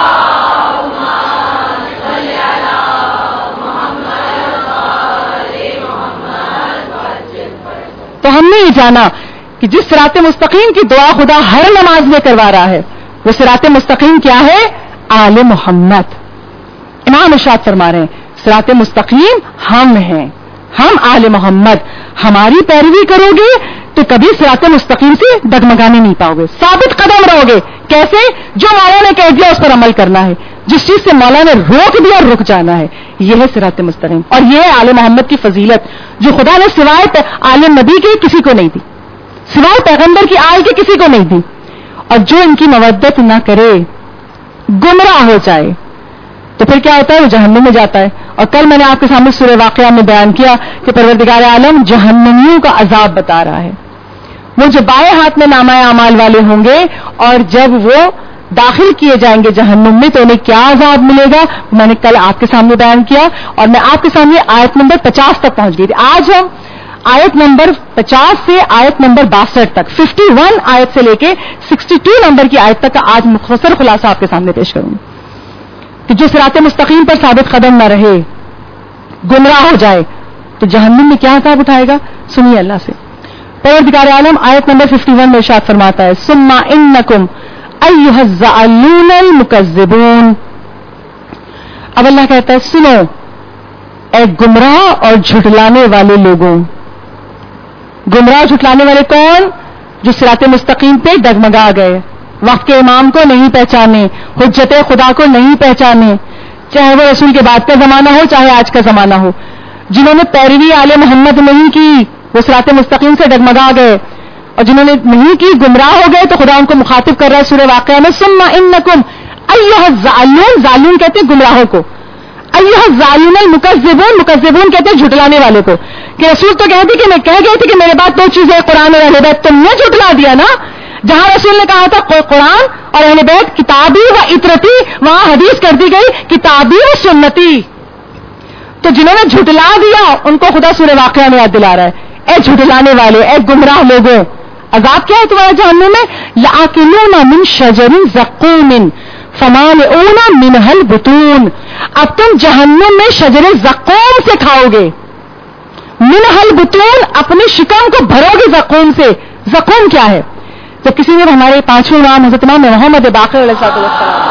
تو ہم نے یہ جانا کہ جس صراط مستقیم کی دعا خدا ہر نماز میں کروا رہا ہے، وہ صراط مستقیم کیا ہے؟ آل محمد. امام ارشاد فرما رہے ہیں صراط مستقیم ہم ہیں، ہم آل محمد. ہماری پیروی کرو گے تو کبھی صراط مستقیم سے ڈگمگانے نہیں پاؤ گے، ثابت قدم رہو گے. کیسے؟ جو مولا نے کہہ دیا اس پر عمل کرنا ہے، جس چیز سے مولا نے روک دیا رک جانا ہے. یہ ہے صراط مستقیم، اور یہ ہے آل محمد کی فضیلت جو خدا نے سوائے آل نبی کے کسی کو نہیں دی، سوائے پیغمبر کی آل کے کسی کو نہیں دی. اور جو ان کی مودت نہ کرے، گمراہ ہو جائے، تو پھر کیا ہوتا ہے؟ وہ جہنم میں جاتا ہے. اور کل میں نے آپ کے سامنے سورہ واقعہ میں بیان کیا کہ پروردگار عالم جہنمیوں کا عذاب بتا رہا ہے. وہ جو بائیں ہاتھ میں نامہ اعمال والے ہوں گے اور جب وہ داخل کیے جائیں گے جہنم میں تو انہیں کیا عذاب ملے گا، میں نے کل آپ کے سامنے بیان کیا. اور میں آپ کے سامنے آیت نمبر پچاس تک پہنچ گئی تھی. آج ہم آیت نمبر پچاس سے آیت نمبر باسٹھ تک، ففٹی ون آیت سے لے کے سکسٹی ٹو نمبر کی آیت تک کا آج مختصر خلاصہ آپ کے سامنے پیش کروں گی کہ جو صراط مستقیم پر ثابت قدم نہ رہے، گمراہ ہو جائے تو جہنم میں کیا عذاب اٹھائے گا. سنیے اللہ سے. پروردگار عالم آیت نمبر ففٹی ون میں ارشاد فرماتا ہے ثم انکم ایھا الضالون المکذبون. اب اللہ کہتا ہے سنو اے گمراہ اور جھٹلانے والے لوگوں. گمراہ جھٹلانے والے کون؟ جو صراط مستقیم پہ ڈگمگا گئے، وقت کے امام کو نہیں پہچانے، حجت خدا کو نہیں پہچانے، چاہے وہ رسول کے بعد کا زمانہ ہو چاہے آج کا زمانہ ہو. جنہوں نے پیروی آل محمد نہیں کی وہ صراط مستقیم سے ڈگمگا گئے، اور جنہوں نے نہیں کی گمراہ ہو گئے. تو خدا ان کو مخاطب کر رہا ہے سورہ واقعہ میں ثم انکم ایھا الضالون. ضالون کہتے ہیں گمراہوں کو، ایھا الضالون المکذبون، مکذبون کہتے ہیں جھٹلانے والے کو. کہ رسول تو کہتے کہ میں کہہ گئے تھے کہ میرے بعد دو چیزیں قرآن اور اہل بیت، تم نے جھٹلا دیا نا. جہاں رسول نے کہا تھا قرآن اور اہل بیت کتابی و اطرتی، وہاں حدیث کر دی گئی کتابی و سنتی. تو جنہوں نے جھٹلا دیا ان کو خدا سورہ واقعہ میں یاد دلا رہا ہے اے جھٹلانے والے، اے گمراہ لوگوں، عذاب کیا ہے تمہارے جہنم میں؟ لآکلون من شجر زقوم فمالئون منها البطون. اب تم جہنم میں شجر زقوم سے کھاؤ گے. منها البطون، اپنے شکم کو بھرو گے زقوم سے. زقوم کیا ہے؟ جب کسی نے ہمارے پانچویں امام حضرت امام محمد باقر علیہ السلام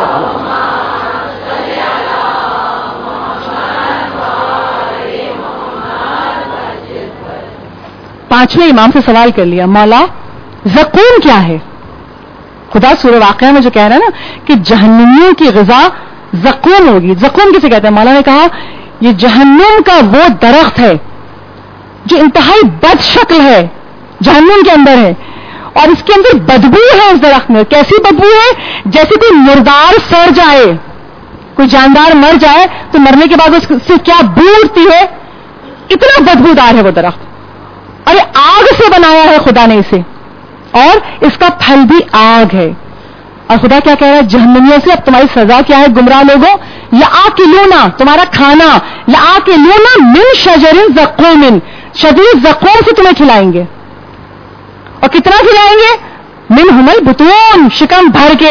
پانچویں امام سے سوال کر لیا مولا زقوم کیا ہے؟ خدا سورہ واقعہ میں جو کہہ رہا ہے نا کہ جہنمیوں کی غذا زقوم ہوگی. زقوم کسے کہتے ہیں؟ مولا نے کہا یہ جہنم کا وہ درخت ہے جو انتہائی بد شکل ہے، جہنم کے اندر ہے، اور اس کے اندر بدبو ہے. اس درخت میں کیسی بدبو ہے؟ جیسے کوئی مردار سڑ جائے، کوئی جاندار مر جائے تو مرنے کے بعد اس سے کیا بو اٹھتی ہے، اتنا بدبودار ہے وہ درخت. اور یہ آگ سے بنایا ہے خدا نے اسے، اور اس کا پھل بھی آگ ہے. اور خدا کیا کہہ رہا ہے جہنمیوں سے؟ اب تمہاری سزا کیا ہے گمراہ لوگوں؟ لآکلونا، تمہارا کھانا، لآکلونا من شجر زقوم، شجر زقوم سے تمہیں کھلائیں گے. اور کتنا کھلائیں گے؟ منہم البطون، شکم بھر کے.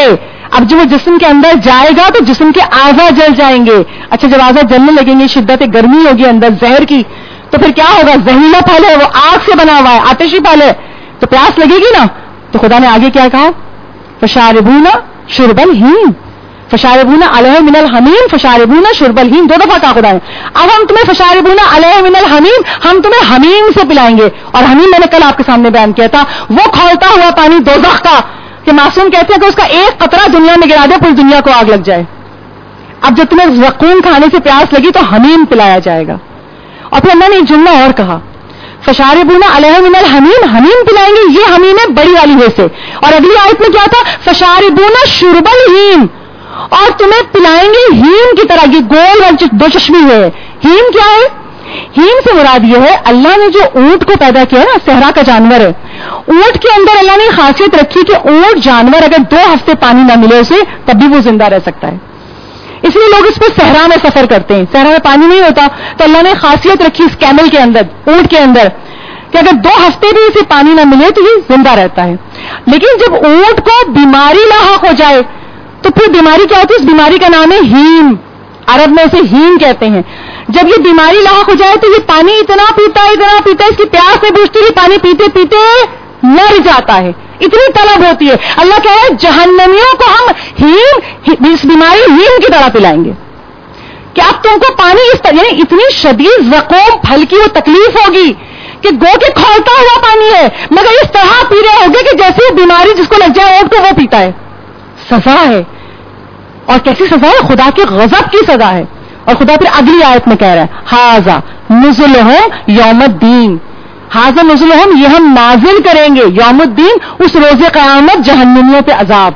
اب جب وہ جسم کے اندر جائے گا تو جسم کے اعضاء جل جائیں گے. اچھا جب اعضاء جلنے لگیں گے, شدت گرمی ہوگی اندر زہر کی, تو پھر کیا ہوگا؟ زہریلا پھل ہے, وہ آگ سے بنا ہوا ہے, آتشی پھل ہے, تو پیاس لگے گی نا. تو خدا نے آگے کیا کہا؟ فشاربون شرب الہیم فشاربون علیہ من الحمیم فشاربون شرب الہیم, دو دفعہ کہا خدا نے. اب ہم تمہیں فشاربون علیہ من الحمیم, ہم تمہیں حمیم سے پلائیں گے. اور حمیم میں نے کل آپ کے سامنے بیان کیا تھا, وہ کھولتا ہوا پانی دوزخ کا, کہ معصوم کہتے ہیں کہ اس کا ایک قطرہ دنیا میں گرا دے پوری دنیا کو آگ لگ جائے. اب جب تمہیں زقوم کھانے سے پیاس لگی تو حمیم پلایا جائے گا. اور پھر اللہ نے ایک جملہ اور کہا, فشاربون علیہ من الحمیم, حمیم پلائیں گے, یہ حمیم ہے بڑی والی ہے سے. اور اگلی آیت میں کیا تھا؟ فشاربون شرب الہیم, اور تمہیں پلائیں گے ہیم کی طرح. یہ گول اور دو چشمی ہے. ہیم کیا ہے؟ ہیم سے مراد یہ ہے, اللہ نے جو اونٹ کو پیدا کیا ہے نا, صحرا کا جانور ہے, اونٹ کے اندر اللہ نے خاصیت رکھی کہ اونٹ جانور اگر دو ہفتے پانی نہ ملے اسے تب بھی وہ زندہ رہ سکتا ہے. اس لیے لوگ اس پہ صحرا میں سفر کرتے ہیں. صحرا میں پانی نہیں ہوتا تو اللہ نے خاصیت رکھی اس کیمل کے اندر, اونٹ کے اندر, کہ اگر دو ہفتے بھی اسے پانی نہ ملے تو یہ زندہ رہتا ہے. لیکن جب اونٹ کو بیماری لاحق ہو جائے تو پھر بیماری کیا ہوتی ہے؟ اس بیماری کا نام ہے ہیم, عرب میں اسے ہیم کہتے ہیں. جب یہ بیماری لاحق ہو جائے تو یہ پانی اتنا پیتا ہے اتنا پیتا ہے, اس کی پیاس نہیں بجھتی, یہ پانی پیتے پیتے مر جاتا ہے, اتنی طلب ہوتی ہے. اللہ کہہ رہا ہے جہنمیوں کو ہم ہیم, اس بیماری ہیم کی طرح پلائیں گے کہ اب تم کو پانی اس طرح, یعنی اتنی شدید زقوم پھل کی وہ تکلیف ہوگی کہ گو کے کھولتا ہوا پانی ہے, مگر اس طرح پی رہے ہوگے کہ جیسے بیماری جس کو لگ جائے اونٹ کو وہ پیتا ہے. سزا ہے, اور کیسی سزا ہے؟ خدا کے غضب کی سزا ہے. اور خدا پھر اگلی آیت میں کہہ رہا ہے ہاذا نزلہم یوم الدین, ہاذا نزلہم, یہ ہم نازل کریں گے یوم الدین, اس روز قیامت, جہنمیوں پہ عذاب,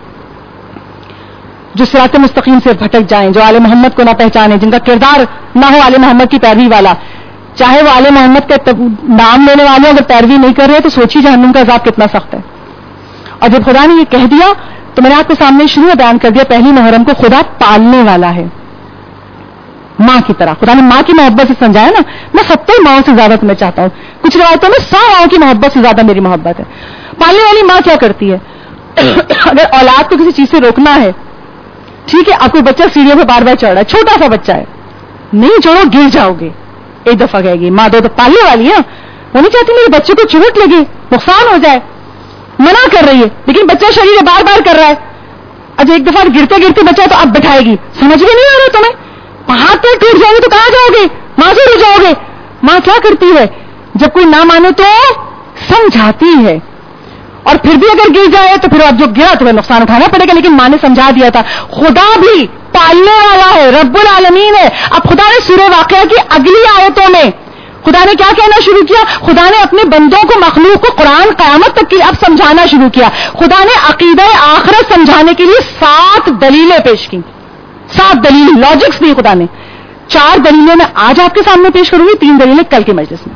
جو صراط مستقیم سے بھٹک جائیں, جو آل محمد کو نہ پہچانے, جن کا کردار نہ ہو آل محمد کی پیروی والا. چاہے وہ آل محمد کا نام لینے والے اگر پیروی نہیں کر رہے تو سوچی جہنم کا عذاب کتنا سخت ہے. اور جب خدا نے یہ کہہ دیا تو میں نے آپ کے سامنے شروع میں بیان کر دیا, پہلی محرم کو خدا پالنے والا ہے, ماں کی طرح. خدا نے ماں کی محبت سے سمجھایا نا, میں ستر ماؤں سے زیادہ تمہیں چاہتا ہوں. کچھ روایتوں میں سو ماؤں کی محبت سے زیادہ میری محبت ہے. پالنے والی ماں کیا کرتی ہے؟ اگر اولاد کو کسی چیز سے روکنا ہے, ٹھیک ہے, آپ کو بچہ سیڑھیوں پہ بار بار چڑھ رہا ہے, چھوٹا سا بچہ ہے, نہیں چھوڑو گر جاؤ گے, ایک دفعہ کہے گی ماں, دو تو پالنے والی ہے, وہ نہیں چاہتی میرے بچے کو چوٹ لگے, نقصان ہو جائے, منع کر رہی ہے, لیکن بچہ شریر بار بار کر رہا ہے. اچھا ایک دفعہ گرتے گرتے بچہ تو اب بٹھائے گی, سمجھ میں نہیں آ رہا تمہیں, ہاتھ پہ ٹوٹ جائیں گے تو کہاں جاؤ گے؟ معذور ہو جاؤ گے. ماں کیا کرتی ہے؟ جب کوئی نہ مانے تو سمجھاتی ہے, اور پھر بھی اگر گر جائے تو پھر اب جو گرا تمہیں نقصان اٹھانا پڑے گا, لیکن ماں نے سمجھا دیا تھا. خدا بھی پالنے والا ہے, رب العالمین ہے. اب خدا نے سورہ واقعہ کی اگلی آیتوں میں خدا نے کیا کہنا شروع کیا؟ خدا نے اپنے بندوں کو, مخلوق کو قرآن قیامت تک کی اب سمجھانا شروع کیا. خدا نے عقیدہ آخرت سمجھانے کے لیے سات دلیلیں پیش کی, سات دلیل لاجکس دی خدا نے. چار دلیلیں میں آج آپ کے سامنے پیش کروں گی, تین دلیلیں کل کے مجلس میں.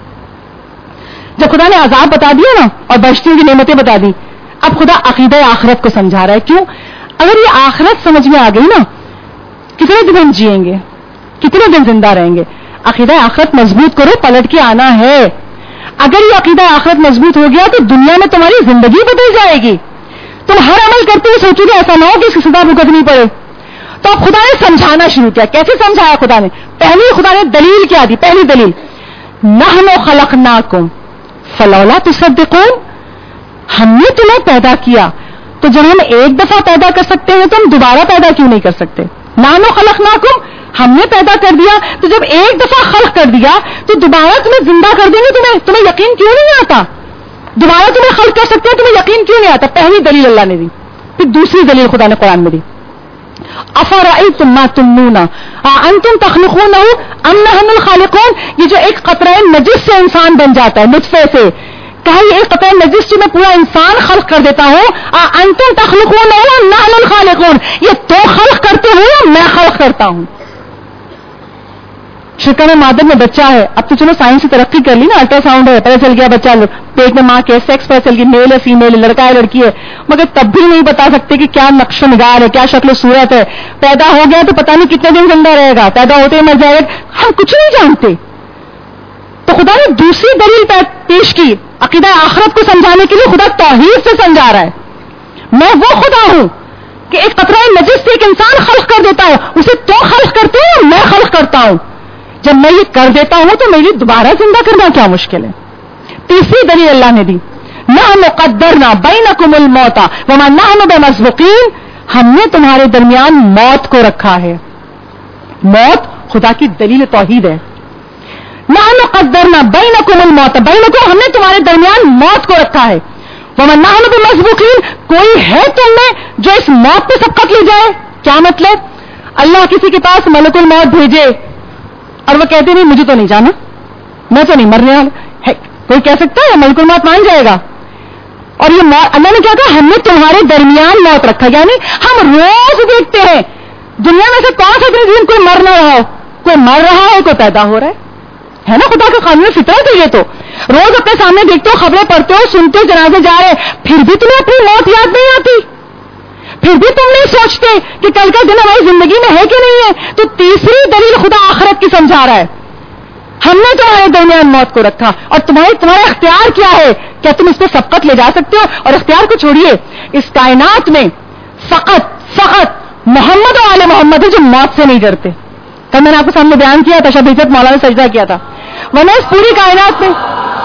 جب خدا نے عذاب بتا دیا نا اور بہشتیوں کی نعمتیں بتا دی, اب خدا عقیدہ آخرت کو سمجھا رہا ہے. کیوں؟ اگر یہ آخرت سمجھ میں آ گئی نا, کتنے دن ہم جئیں گے, کتنے دن زندہ رہیں گے. عقیدہ آخرت مضبوط کرو, پلٹ کے آنا ہے. اگر یہ عقیدہ آخرت مضبوط ہو گیا تو دنیا میں تمہاری زندگی بدل جائے گی. تم ہر عمل کرتے ہوئے سوچو گے ایسا نہ ہو کہ اس کی سزا بھگتنی پڑے. تو اب خدا نے سمجھانا شروع کیا. کیسے سمجھایا خدا نے؟ پہلی خدا نے دلیل کیا دی؟ پہلی دلیل, نحن خلقناکم فلولا تصدقون, ہم نے تمہیں پیدا کیا تو جب ہم ایک دفعہ پیدا کر سکتے ہیں تو ہم دوبارہ پیدا کیوں نہیں کر سکتے؟ نحن خلقناکم, ہم نے پیدا کر دیا تو جب ایک دفعہ خلق کر دیا تو دوبارہ تمہیں زندہ کر دیں گے. تمہیں تمہیں یقین کیوں نہیں آتا؟ دوبارہ تمہیں خلق کر سکتے ہیں, تمہیں یقین کیوں نہیں آتا؟ پہلی دلیل اللہ نے دی. پھر دوسری دلیل خدا نے قرآن میں دی, افرأیتم ما تمنون اانتم تخلقونه ام نحن الخالقون. یہ جو ایک قطرہ نجس سے انسان بن جاتا ہے, نطفے سے, کہا یہ ایک قطرہ نجس سے میں پورا انسان خلق کر دیتا ہوں, انتم تخلقونه ام نحن الخالقون, یہ تو خلق کرتے ہو یا میں خلق کرتا ہوں؟ شکم مادر میں بچہ ہے, اب تو چلو سائنس سے ترقی کر لی نا, الٹرا ساؤنڈ ہے, پتہ چل گیا بچہ پیٹ میں ماں کے, سیکس پتہ چل گئی, میل ہے فیمیل ہے, لڑکا ہے لڑکی ہے, مگر تب بھی نہیں بتا سکتے کہ کیا نقش و نگار ہے, کیا شکل و صورت ہے. پیدا ہو گیا تو پتہ نہیں کتنے دن زندہ رہے گا, پیدا ہوتے ہی مر جائے گا, ہم کچھ نہیں جانتے. تو خدا نے دوسری دلیل پیش کی عقیدہ آخرت کو سمجھانے کے لیے. خدا توحید سے سمجھا رہا ہے, میں وہ خدا ہوں کہ ایک قطرہ نجس سے ایک انسان خلق کر دیتا ہے، اسے تو خلق کرتے ہو، میں خلق کرتا ہوں. جب میں یہ کر دیتا ہوں تو میری دوبارہ زندہ کرنا کیا مشکل ہے. تیسری دلیل اللہ نے دی، نحن قدرنا بینکم الموت وما نحن بمسبوقین، ہم نے تمہارے درمیان موت کو رکھا ہے. موت خدا کی دلیل توحید ہے. نحن قدرنا بینکم الموت، بینکم ہم نے تمہارے درمیان موت کو رکھا ہے. وما نحن بمسبوقین، کوئی ہے تم میں جو اس موت پہ سبقت لے جائے. کیا مطلب؟ اللہ کسی کے پاس ملک الموت بھیجے اور وہ کہتے نہیں مجھے تو نہیں جانا، میں تو نہیں مرنے والا. کوئی کہہ سکتا ہے ملک الموت مان جائے گا؟ اور یہ اللہ نے کیا کہا، ہم نے تمہارے درمیان موت رکھا. یعنی ہم روز دیکھتے ہیں دنیا میں سے کون سا دن کوئی مر نہ رہا ہو، کوئی مر رہا ہے، کوئی پیدا ہو رہا ہے. ہے نا خدا کا قانون فطرت ہے. یہ تو روز اپنے سامنے دیکھتے ہو، خبریں پڑھتے ہو، سنتے ہو، جنازے جا رہے، پھر بھی تمہیں اپنی موت یاد نہیں آتی، پھر بھی تم نہیں سوچتے کہ کل کا دن ہماری زندگی میں ہے کہ نہیں ہے. تو تیسری دلیل خدا آخرت کی سمجھا رہا ہے، ہم نے تمہارے درمیان موت کو رکھا اور تمہارے تمہارا اختیار کیا ہے، کیا تم اس پہ سبقت لے جا سکتے ہو؟ اور اختیار کو چھوڑیے، اس کائنات میں فقط فقط محمد و آل محمد ہے جو موت سے نہیں ڈرتے. کل میں نے آپ کے سامنے بیان کیا تھا، شب عزت مولا نے سجدہ کیا تھا. ورنہ اس پوری کائنات میں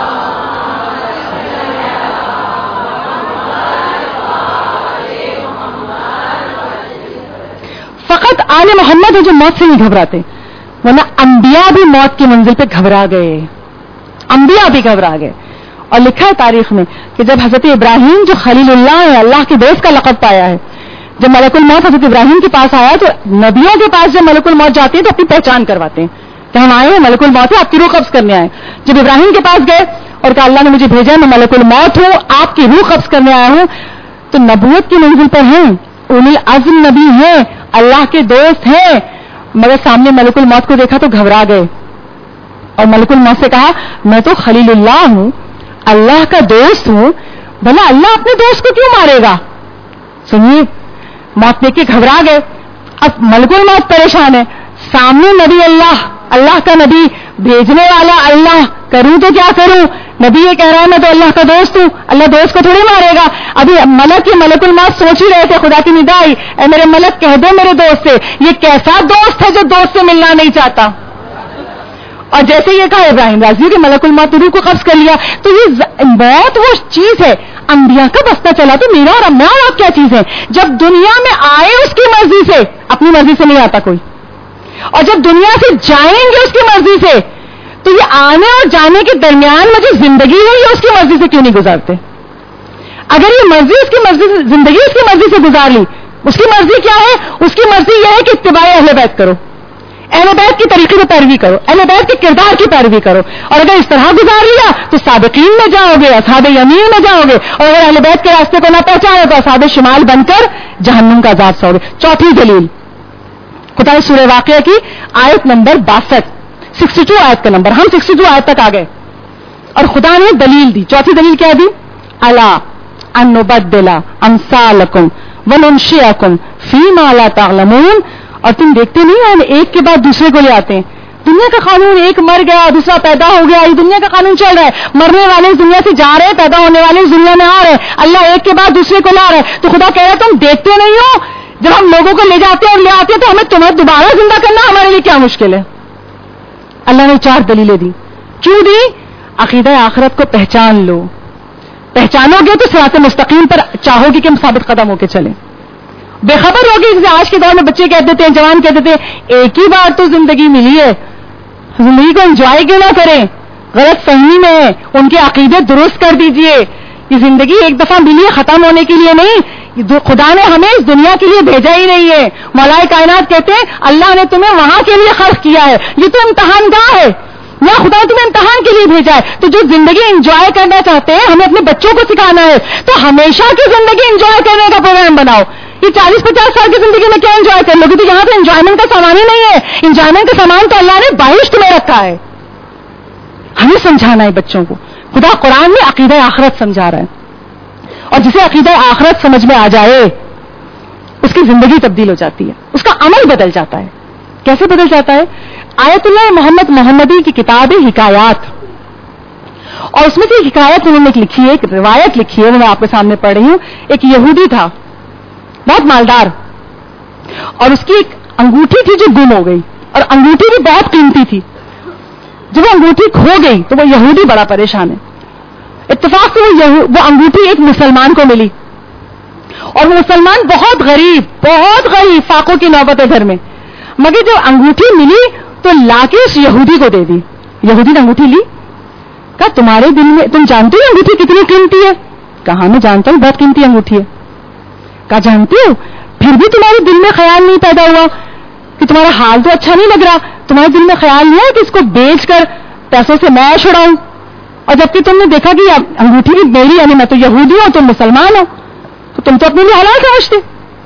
فقط آل محمد ہے جو موت سے نہیں گھبراتے. ورنہ انبیاء بھی موت کی منزل پہ گھبرا گئے، انبیاء بھی گھبرا گئے. اور لکھا ہے تاریخ میں کہ جب حضرت ابراہیم جو خلیل اللہ ہے، اللہ کے دوست کا لقب پایا ہے، جب ملک الموت حضرت ابراہیم کے پاس آیا تو نبیوں کے پاس جب ملک الموت جاتے ہیں تو اپنی پہچان کرواتے ہیں کہ ہم آئے ہیں ملک الموت ہے، آپ کی روح قبض کرنے آئے. جب ابراہیم کے پاس گئے اور کہا اللہ نے مجھے بھیجا، میں ملک الموت ہوں، آپ کی روح قبض کرنے آیا ہوں، تو نبوت کی منزل پر ہیں، اولو العزم نبی ہیں، اللہ کے دوست ہیں، مگر سامنے ملک الموت کو دیکھا تو گھبرا گئے. اور ملک الموت سے کہا میں تو خلیل اللہ ہوں، اللہ کا دوست ہوں، بھلا اللہ اپنے دوست کو کیوں مارے گا؟ سنیے، موت دیکھ کے گھبرا گئے. اب ملک الموت پریشان ہے، سامنے نبی اللہ، اللہ کا نبی، بھیجنے والا اللہ، کروں تو کیا کروں؟ نبی یہ کہہ رہا ہے میں تو اللہ کا دوست ہوں، اللہ دوست کو تھوڑی مارے گا. ابھی ملک یہ ملک الموت سوچ ہی رہے تھے، خدا کی ندا آئی، اے میرے ملک کہہ دو میرے دوست سے، یہ کیسا دوست ہے جو دوست سے ملنا نہیں چاہتا. اور جیسے یہ کہا ابراہیم راضی کہ ملک الموت روح کو قبض کر لیا، تو یہ موت وہ چیز ہے، انبیاء کا بستا چلا تو میرا اور میں اور آپ کیا چیز ہے؟ جب دنیا میں آئے اس کی مرضی سے، اپنی مرضی سے نہیں آتا کوئی، اور جب دنیا سے جائیں گے اس کی مرضی سے، تو یہ آنے اور جانے کے درمیان میں جو زندگی ہے یہ اس کی مرضی سے کیوں نہیں گزارتے؟ اگر یہ مرضی اس کی مرضی سے، زندگی اس کی مرضی سے گزار لی، اس کی مرضی کیا ہے؟ اس کی مرضی یہ ہے کہ اتباع اہل بیت کرو، اہل بیت کی طریقے کی پیروی کرو، اہل بیت کے کردار کی پیروی کرو. اور اگر اس طرح گزار لیا تو سابقین میں جاؤ گے، اصحاب یمین میں جاؤ گے، اور اگر اہل بیت کے راستے کو نہ پہچانے تو اصحاب شمال بن کر جہنم کا عذاب سو گے. چوتھی دلیل خدا سورہ واقعہ کی آیت نمبر باسٹھ، سکسٹی ٹو آیت کا نمبر، ہم سکسٹی ٹو آیت تک آ گئے اور خدا نے دلیل دی. چوتھی دلیل کیا دی؟ الا ان نبدل امثالکم وننشئکم فیما لا تعلمون. اور تم دیکھتے نہیں ہم ایک کے بعد دوسرے کو لے آتے ہیں. دنیا کا قانون، ایک مر گیا دوسرا پیدا ہو گیا، یہ دنیا کا قانون چل رہا ہے. مرنے والے اس دنیا سے جا رہے ہیں، پیدا ہونے والے اس دنیا میں آ رہے ہیں. اللہ ایک کے بعد دوسرے کو لا رہا ہے. تو خدا کہہ رہا ہے تم دیکھتے نہیں ہو، جب ہم لوگوں کو لے جاتے ہیں اور لے آتے ہیں تو ہمیں تمہیں دوبارہ زندہ کرنا ہمارے لیے کیا مشکل ہے؟ اللہ نے چار دلیلیں دی. کیوں دی؟ عقیدہ آخرت کو پہچان لو، پہچانو گے تو صراط مستقیم پر چاہو گے کہ ہم ثابت قدم ہو کے چلیں. بے خبر ہوگی، جیسے آج کے دور میں بچے کہہ دیتے ہیں، جوان کہہ دیتے ہیں ایک ہی بار تو زندگی ملی ہے، زندگی کو انجوائے کیوں نہ کریں؟ غلط فہمی میں ہے، ان کے عقیدے درست کر دیجئے. یہ زندگی ایک دفعہ ملی ہے، ختم ہونے کے لیے نہیں. خدا نے ہمیں اس دنیا کے لیے بھیجا ہی نہیں ہے. مولائے کائنات کہتے ہیں اللہ نے تمہیں وہاں کے لیے خلق کیا ہے، یہ تو امتحان گاہ ہے، یا خدا نے تمہیں امتحان کے لیے بھیجا ہے. تو جو زندگی انجوائے کرنا چاہتے ہیں، ہمیں اپنے بچوں کو سکھانا ہے تو ہمیشہ کی زندگی انجوائے کرنے کا پروگرام بناؤ. یہ چالیس پچاس سال کی زندگی میں کیا انجوائے کر لوگے؟ تو یہاں پہ انجوائمنٹ کا سامان ہی نہیں ہے. انجوائمنٹ کا سامان تو اللہ نے بہشت میں رکھا ہے. ہمیں سمجھانا ہے بچوں کو. خدا قرآن میں عقیدہ آخرت سمجھا رہا ہے، اور جسے عقیدہ آخرت سمجھ میں آ جائے اس کی زندگی تبدیل ہو جاتی ہے، اس کا عمل بدل جاتا ہے. کیسے بدل جاتا ہے؟ آیت اللہ محمد محمدی کی کتاب ہے حکایات، اور اس میں سے ایک حکایت انہوں نے لکھی ہے، ایک روایت لکھی ہے، وہ میں آپ کے سامنے پڑھ رہی ہوں. ایک یہودی تھا، بہت مالدار, اور اس کی ایک انگوٹھی تھی جو گم ہو گئی, اور انگوٹھی بھی بہت قیمتی تھی. جب وہ انگوٹھی کھو گئی تو وہ یہودی بڑا پریشان ہے. اتفاق سے وہ, وہ انگوٹھی ایک مسلمان کو ملی, اور وہ مسلمان بہت غریب بہت غریب فاقوں کی نوبت ہے گھر میں, مگر جب انگوٹھی ملی تو لا کے اس یہودی کو دے دی. یہودی نے انگوٹھی لی, کہا تمہارے دل میں, تم جانتے ہو انگوٹھی کتنی قیمتی ہے؟ کہا میں جانتا ہوں بہت قیمتی انگوٹھی ہے. کہا جانتے ہو, پھر بھی تمہارے دل میں خیال نہیں پیدا ہوا کہ تمہارا حال تو اچھا نہیں لگ رہا, تمہارے دل میں خیال نہیں ہے کہ اس کو بیچ کر پیسوں سے میں چھڑاؤں, اور جبکہ تم نے دیکھا کہ انگوٹھی بھی میری, یعنی میں تو یہودی ہوں تم مسلمان ہو, تو تم تو اپنے لیے حلال سمجھتے.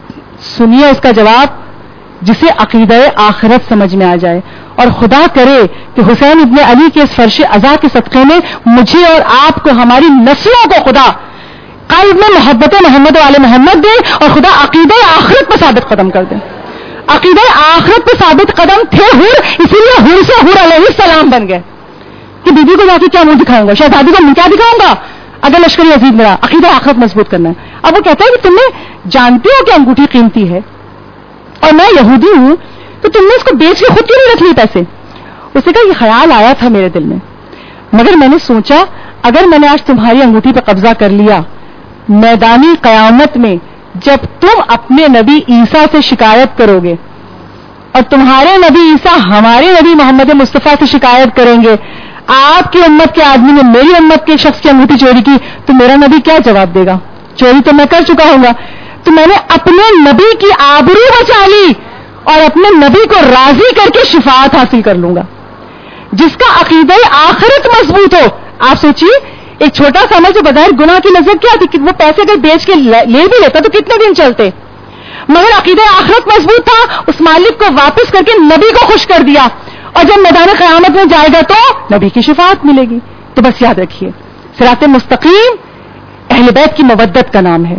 سنیے اس کا جواب, جسے عقیدہ آخرت سمجھ میں آ جائے, اور خدا کرے کہ حسین ابن علی کے اس فرش عزا کے صدقے میں مجھے اور آپ کو, ہماری نسلوں کو خدا قلب میں محبت محمد والے محمد دے, اور خدا عقیدہ آخرت پہ ثابت قدم کر دے. عقیدہ آخرت پہ ثابت قدم تھے حور, اسی لیے حور سے حور علیہ السلام بن گئے کہ بیوی کو جا کے کیا منہ دکھاؤں گا, شہزادی کو منہ کیا دکھاؤں گا اگر لشکری عزیز میرا عقیدہ آخرت مضبوط کرنا ہے. اب وہ کہتا ہے کہ تمہیں جانتے ہو کہ انگوٹھی قیمتی ہے اور میں یہودی ہوں, تو تم نے اس کو بیچ کے خود کیوں نہیں رکھ لی پیسے؟ اسے کہا یہ خیال آیا تھا میرے دل میں, مگر میں نے سوچا اگر میں نے آج تمہاری انگوٹھی پہ قبضہ کر لیا, میدانی قیامت میں جب تم اپنے نبی عیسیٰ سے شکایت کرو گے اور تمہارے نبی عیسیٰ ہمارے نبی محمد مصطفیٰ سے شکایت کریں گے, آپ کی امت کے آدمی نے میری امت کے شخص کی انگوٹھی چوری کی, تو میرا نبی کیا جواب دے گا؟ چوری تو میں کر چکا ہوں گا. تو میں نے اپنے نبی کی آبرو بچا لی اور اپنے نبی کو راضی کر کے شفاعت حاصل کر لوں گا. جس کا عقیدہ آخرت مضبوط ہو, آپ سوچیے ایک چھوٹا سا عمل جو بظاہر گناہ کی نظر کیا تھی, وہ پیسے اگر بیچ کے لے بھی لیتا تو کتنے دن چلتے, مگر عقیدہ آخرت مضبوط تھا, اس مالک کو واپس کر کے نبی کو خوش کر دیا, اور جب میدان قیامت میں جائے گا تو نبی کی شفاعت ملے گی. تو بس یاد رکھیے, صراط مستقیم اہل بیت کی مودت کا نام ہے.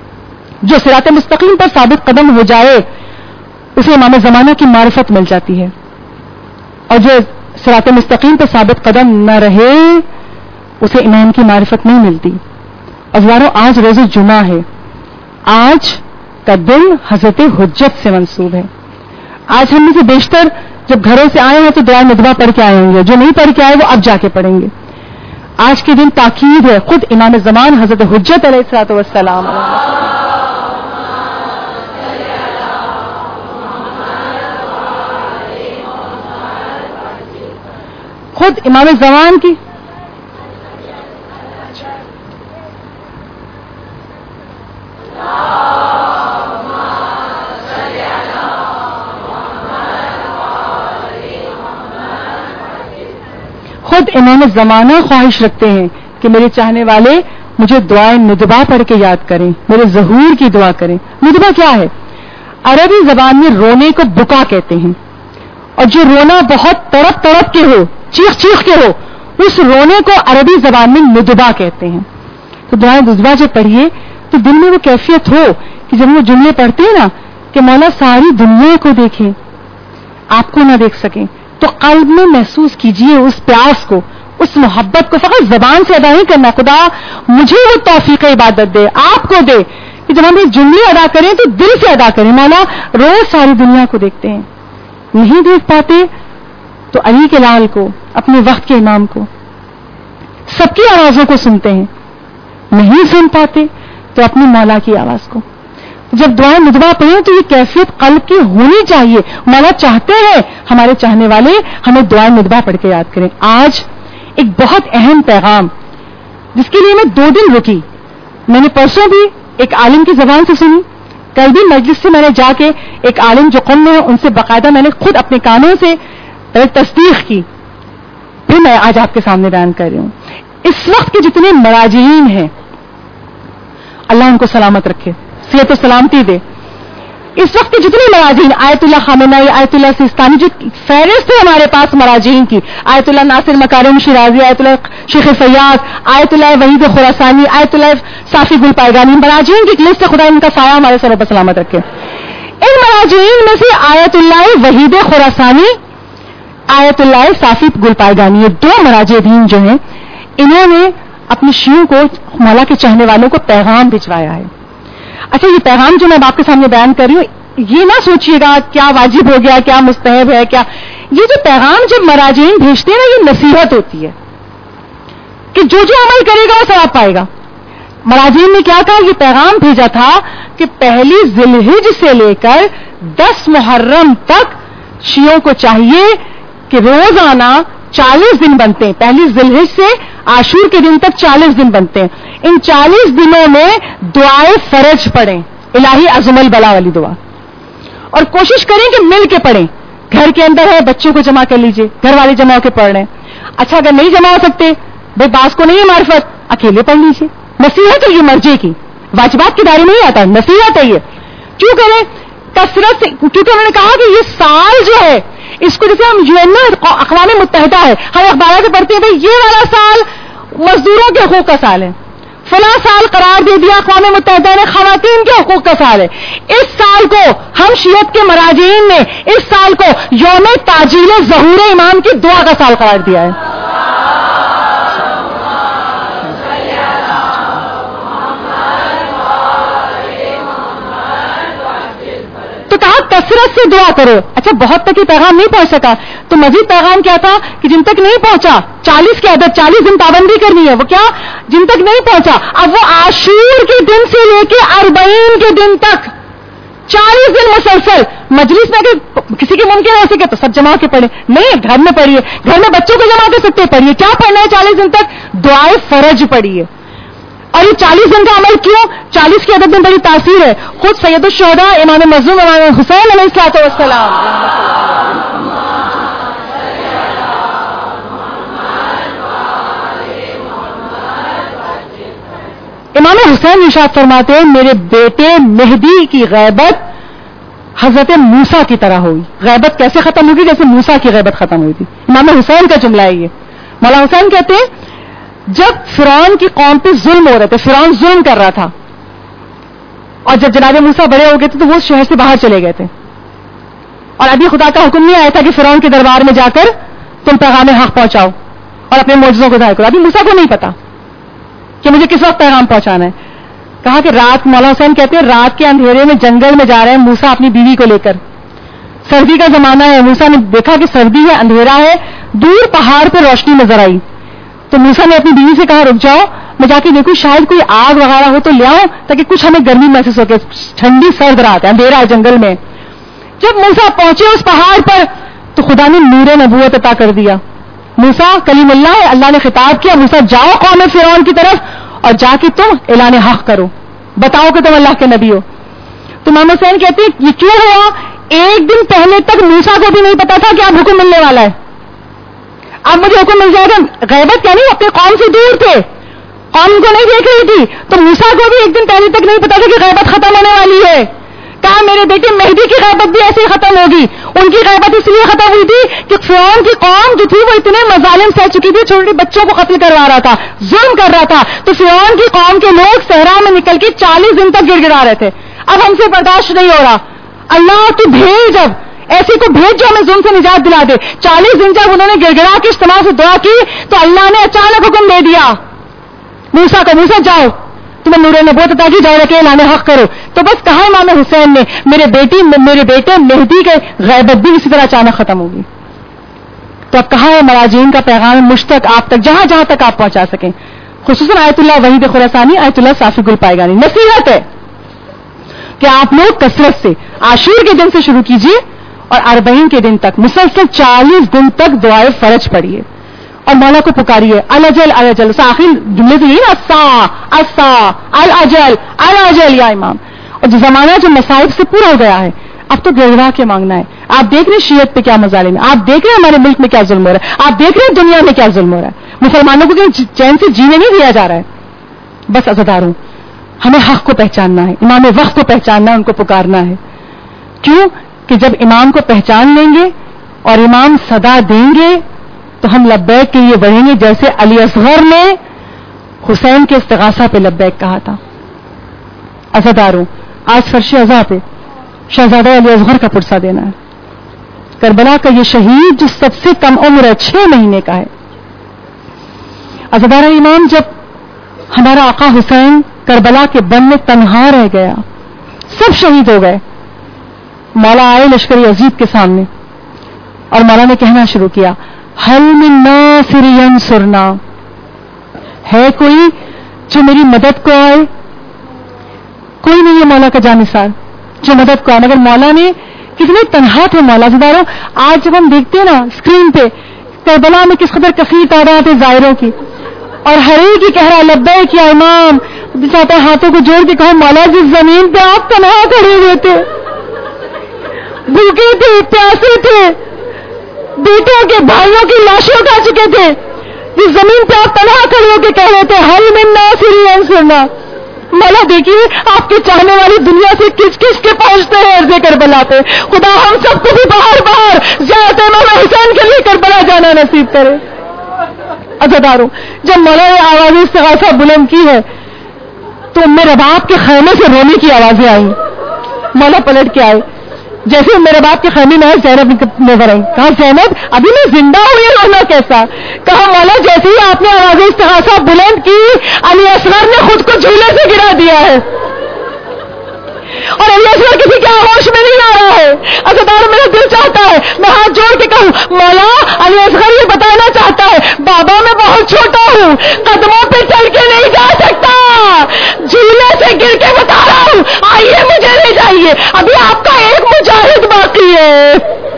جو صراط مستقیم پر ثابت قدم ہو جائے اسے امام زمانہ کی معرفت مل جاتی ہے, اور جو صراط مستقیم پر ثابت قدم نہ رہے اسے امام کی معرفت نہیں ملتی. عزیزانو, آج روز جمعہ ہے, آج کا دن حضرت حجت سے منسوب ہے. آج ہم میں سے بیشتر جب گھروں سے آئے ہیں تو دعا ندوہ پڑھ کے آئے ہوں گے, جو نہیں پڑھ کے آئے وہ اب جا کے پڑھیں گے. آج کے دن تاکید ہے خود امام زمان حضرت حجت علیہ الصلوۃ والسلام, خود امام زمان کی خود امام زمانہ خواہش رکھتے ہیں کہ میرے چاہنے والے مجھے دعائیں ندبہ پڑھ کے یاد کریں, میرے ظہور کی دعا کریں. ندبہ کیا ہے؟ عربی زبان میں رونے کو بکا کہتے ہیں, اور جو رونا بہت تڑپ تڑپ کے ہو, چیخ چیخ کے ہو, اس رونے کو عربی زبان میں ندبہ کہتے ہیں. تو دعائیں ندبہ جب پڑھیے تو دل میں وہ کیفیت ہو کہ جب وہ جملے پڑھتے ہیں نا کہ مولا ساری دنیا کو دیکھیں آپ کو نہ دیکھ سکیں, تو قلب میں محسوس کیجئے اس پیاس کو, اس محبت کو. فقط زبان سے ادا نہیں کرنا, خدا مجھے وہ توفیق عبادت دے, آپ کو دے کہ جب ہم یہ جملے ادا کریں تو دل سے ادا کریں. مولا روز ساری دنیا کو دیکھتے ہیں, نہیں دیکھ پاتے تو علی کے لال کو, اپنے وقت کے امام کو, سب کی آوازوں کو سنتے ہیں, نہیں سن پاتے تو اپنی مولا کی آواز کو. جب دعائیں ندبہ پڑھیں تو یہ کیفیت قلب کی ہونی چاہیے. مولا چاہتے ہیں ہمارے چاہنے والے ہمیں دعائیں ندبہ پڑھ کے یاد کریں. آج ایک بہت اہم پیغام جس کے لیے میں دو دن رکی, میں نے پرسوں بھی ایک عالم کی زبان سے سنی, کل بھی مجلس سے میں نے جا کے ایک عالم جو قوم میں ہے ان سے باقاعدہ میں نے خود اپنے کانوں سے تصدیق کی, پھر میں آج آپ کے سامنے بیان کر رہی ہوں. اس وقت کے جتنے مراجعین ہیں اللہ ان کو سلامت رکھے, صحت و سلامتی دے. اس وقت کے جتنے مراجعین, آیت اللہ خامنہئی, آیت اللہ سیستانی, جو فہرست ہے ہمارے پاس مراجعین کی, آیت اللہ ناصر مکارم شیرازی, آیت اللہ شیخ فیاض, آیت اللہ وحید خراسانی, آیت اللہ صافی گل پائیگانی, مراجعین کی ایک لسٹ, خدا ان کا سایہ ہمارے سروں پر سلامت رکھے. ان مراجعین میں سے آیت اللہ وحید خراسانی, آیت اللہ صافی گل پائیگانی, یہ دو مراجع دین جو ہیں انہوں نے اپنے شیعوں کو, مولا کے چاہنے والوں کو پیغام بھجوایا ہے. اچھا یہ پیغام جو میں آپ کے سامنے بیان کر رہی ہوں، یہ نہ سوچیے گا کیا واجب ہو گیا، کیا مستحب ہے، کیا یہ جو پیغام جب مراجعین بھیجتے ہیں نا، یہ نصیحت ہوتی ہے کہ جو جو عمل کرے گا وہ ثواب پائے گا. مراجعین نے کیا کہا؟ یہ پیغام بھیجا تھا کہ پہلی ذی الحجہ سے لے کر دس محرم تک شیعوں کو چاہیے کہ روزانہ چالیس دن بنتے ہیں. پہلی ذی الحجہ سے عاشور کے دن تک چالیس دن بنتے ہیں. ان چالیس دنوں میں دعائے فرج پڑھیں، الہی عظم البلا والی دعا، اور کوشش کریں کہ مل کے پڑھیں. گھر کے اندر ہے بچوں کو جمع کر لیجئے، گھر والے جمع ہو کے پڑھ رہے ہیں. اچھا اگر نہیں جمع ہو سکتے، بھائی بعض کو نہیں ہے معرفت، اکیلے پڑھ لیجئے. نصیحت ہے یہ مرجے کی، واجبات کے دائرے میں نہیں آتا، نصیحت ہے یہ. کیوں کریں؟ کثرت سے، کیونکہ انہوں نے کہا کہ یہ سال جو ہے اس کو جیسے ہم یو این اقوام متحدہ ہے، ہم اخبارات میں پڑھتے ہیں بھائی یہ والا سال مزدوروں کے حقوق کا سال ہے، فلاں سال قرار دے دیا اقوام متحدہ نے خواتین کے حقوق کا سال ہے. اس سال کو ہم شیعت کے مراجعین نے اس سال کو یوم تعجیل ظہور امام کی دعا کا سال قرار دیا ہے. تو کہا کثرت سے دعا کرو. اچھا بہت تک یہ پیغام نہیں پہنچ سکا تو مزید پیغام کیا تھا کہ جن تک نہیں پہنچا، چالیس کی عدد، چالیس دن پابندی کرنی ہے. وہ کیا؟ جن تک نہیں پہنچا اب وہ عاشور کے دن سے لے کے اربعین کے دن تک چالیس دن مسلسل مجلس میں. کہ کسی کے ممکن ہو سکے تو سب جمع کے پڑھے، نہیں گھر میں پڑھیے، گھر میں بچوں کو جمع کر سکتے پڑھیے. کیا پڑھنا ہے چالیس دن تک؟ دعائے فرج پڑھیے. اور یہ چالیس دن کا عمل کیوں؟ چالیس کی عدد میں بڑی تاثیر ہے. خود سید الشہداء امام مظلوم امام حسین علیہ الصلوۃ والسلام امام حسین ارشاد فرماتے ہیں میرے بیٹے مہدی کی غیبت حضرت موسیٰ کی طرح ہوئی. غیبت کیسے ختم ہوگی؟ جیسے موسیٰ کی غیبت ختم ہوئی تھی. امام حسین کا جملہ ہے یہ. مولانا حسین کہتے ہیں جب فرعون کی قوم پہ ظلم ہو رہے تھے، فرعون ظلم کر رہا تھا، اور جب جناب موسیٰ بڑے ہو گئے تھے تو وہ شہر سے باہر چلے گئے تھے، اور ابھی خدا کا حکم نہیں آیا تھا کہ فرعون کے دربار میں جا کر تم پیغام حق پہنچاؤ اور اپنے معجزوں کو ظاہر کرو. ابھی موسیٰ کو نہیں پتا کہ مجھے کس وقت پیغام پہنچانا ہے. کہا کہ رات، مولانا حسین کہتے ہیں رات کے اندھیرے میں جنگل میں جا رہے ہیں موسیٰ اپنی بیوی کو لے کر. سردی کا زمانہ ہے، موسیٰ نے دیکھا کہ سردی ہے، اندھیرا ہے، دور پہاڑ پہ روشنی نظر آئی تو موسیٰ نے اپنی بیوی سے کہا رک جاؤ میں جا کے دیکھوں شاید کوئی آگ وغیرہ ہو تو لے آؤں تاکہ کچھ ہمیں گرمی محسوس ہو کے. ٹھنڈی سرد رات ہے، اندھیرا ہے جنگل میں. جب موسیٰ پہنچے اس پہاڑ پر تو خدا نے نور نبوت عطا کر دیا. موسیٰ کلیم اللہ ہے، اللہ نے خطاب کیا موسیٰ جاؤ قوم فرعون کی طرف اور جا کے تم اعلان حق کرو، بتاؤ کہ تم اللہ کے نبی ہو. تو امام حسین کہتے ہیں یہ کیوں ہوا؟ ایک دن پہلے تک موسیٰ کو بھی نہیں پتا تھا کہ اب حکم ملنے والا ہے، اب مجھے حکم مل جائے گا. غیبت کیا نہیں، اپنے قوم سے دور تھے، قوم کو نہیں دیکھ رہی تھی. تو موسیٰ کو بھی ایک دن پہلے تک نہیں پتا تھا کہ غیبت ختم ہونے والی ہے. کہا میرے بیٹے مہدی کی غیبت بھی ایسے ہی ختم ہوگی. ان کی غیبت اس لیے ختم ہوئی تھی کہ فرعون کی قوم جو تھی وہ اتنے مظالم سہ چکی تھی، چھوٹے بچوں کو قتل کروا رہا تھا، ظلم کر رہا تھا. تو فرعون کی قوم کے لوگ صحرا میں نکل کے چالیس دن تک گڑ گڑا رہے تھے. اب ہم سے برداشت نہیں ہو رہا، اللہ تو بھیج، اب ایسی کو بھیج جو ہمیں ظلم سے نجات دلا دے. چالیس دن جب انہوں نے گڑ گڑا کے اجتماع سے دعا کی تو اللہ نے اچانک حکم دے دیا موسیٰ کو موسیٰ جاؤ تمہیں نور نبوت عطا کی، جاؤ کہ اعلان حق کرو. تو بس کہا امام حسین نے میرے بیٹی میرے بیٹے مہدی کے غیبت بھی اسی طرح اچانک ختم ہوگی. تو اب کہا ہے مراجعین کا پیغام مشتق آپ تک، جہاں جہاں تک آپ پہنچا سکیں. خصوصاً آیت اللہ وحید خراسانی، آیت اللہ صافی گل پائیگانی نصیحت ہے کہ آپ لوگ کثرت سے عاشور کے دن سے شروع کیجیے اور اربعین کے دن تک مسلسل چالیس دن تک دعائے فرج پڑھیے اور مولا کو پکاریے. الاجل الاجل، آخر جملے سے یہ اسا اسا الاجل الاجل یا امام. اور جو زمانہ جو مصائب سے پورا ہو گیا ہے اب تو گڑگڑا کے مانگنا ہے. آپ دیکھ رہے ہیں شیعت پہ کیا مظالم ہے، آپ دیکھ رہے ہیں ہمارے ملک میں کیا ظلم ہو رہا ہے، آپ دیکھ رہے ہیں دنیا میں کیا ظلم ہو رہا ہے. مسلمانوں کو چین سے جینے نہیں دیا جا رہا ہے. بس عزاداروں ہمیں حق کو پہچاننا ہے، امام وقت کو پہچاننا ہے، ان کو پکارنا ہے. کیوں کہ جب امام کو پہچان لیں گے اور امام صدا دیں گے تو ہم لبیک کے لیے بڑھیں گے، جیسے علی اصغر نے حسین کے استغاثہ پہ لبیک کہا تھا. عزاداروں آج فرش عزا پہ شہزادہ علی اصغر کا پرسہ دینا ہے. کربلا کا یہ شہید جو سب سے کم عمر ہے، چھ مہینے کا ہے. عزادار امام جب ہمارا آقا حسین کربلا کے بن میں تنہا رہ گیا، سب شہید ہو گئے. مولا آئے لشکر یزید کے سامنے اور مولا نے کہنا شروع کیا، حل من ناصر ینصرنا، ہے کوئی جو میری مدد کو آئے؟ کوئی نہیں ہے مولا کا جانثار جو مدد کو آئے. مگر مولا نے کتنے تنہا تھے مولا زداروں. آج جب ہم دیکھتے ہیں نا اسکرین پہ کربلا میں کس قدر کثیر تعداد ہے زائروں کی، اور ہر ایک ہی کہہ رہا لبیک یا امام، چاہتا ہے ہاتھوں کو جوڑ کے کہو مولا جس زمین پہ آپ تنہا کھڑے ہوئے تھے، بھوکے تھے، پیاسے تھے، بیٹوں کے بھائیوں کی لاشیں اٹھا چکے تھے، جس زمین پہ آپ تنہا کھڑے ہو کے کہہ رہے تھے حل من ناصر ینصرنا. مولا دیکھیے آپ کے چاہنے والی دنیا سے کچ کچ کے پہنچتے ہیں عرض کربلا پہ. خدا ہم سب کو بھی بار بار زیارت امام حسین کے لیے کربلا جانا نصیب کرے. عزاداروں، جب مولا نے آواز استغاثہ بلند کی ہے تو میرے باپ کے خیمے سے رونے کی آوازیں آئیں. مولا پلٹ کے آئے، جیسے میرے باپ کے خیمے میں زینب نظر آئی. کہا زینب ابھی میں زندہ ہوں، یہ رونا کیسا؟ کہا مولا جیسے ہی آپ نے آواز استغاثہ بلند کی علی اصغر نے خود کو جھولے سے گرا دیا ہے، اور علی اصغر کسی کے آغوش میں نہیں آ رہا ہے. عزادار میرا دل چاہتا ہے میں ہاتھ جوڑ کے کہوں مولا علی اصغر یہ بتانا چاہتا ہے بابا میں بہت چھوٹا ہوں، قدموں پہ چل کے نہیں جا سکتا، جھولے سے گر کے بتا رہا ہوں آئیے مجھے لے جائیے، ابھی آپ کا ایک مجاہد باقی ہے.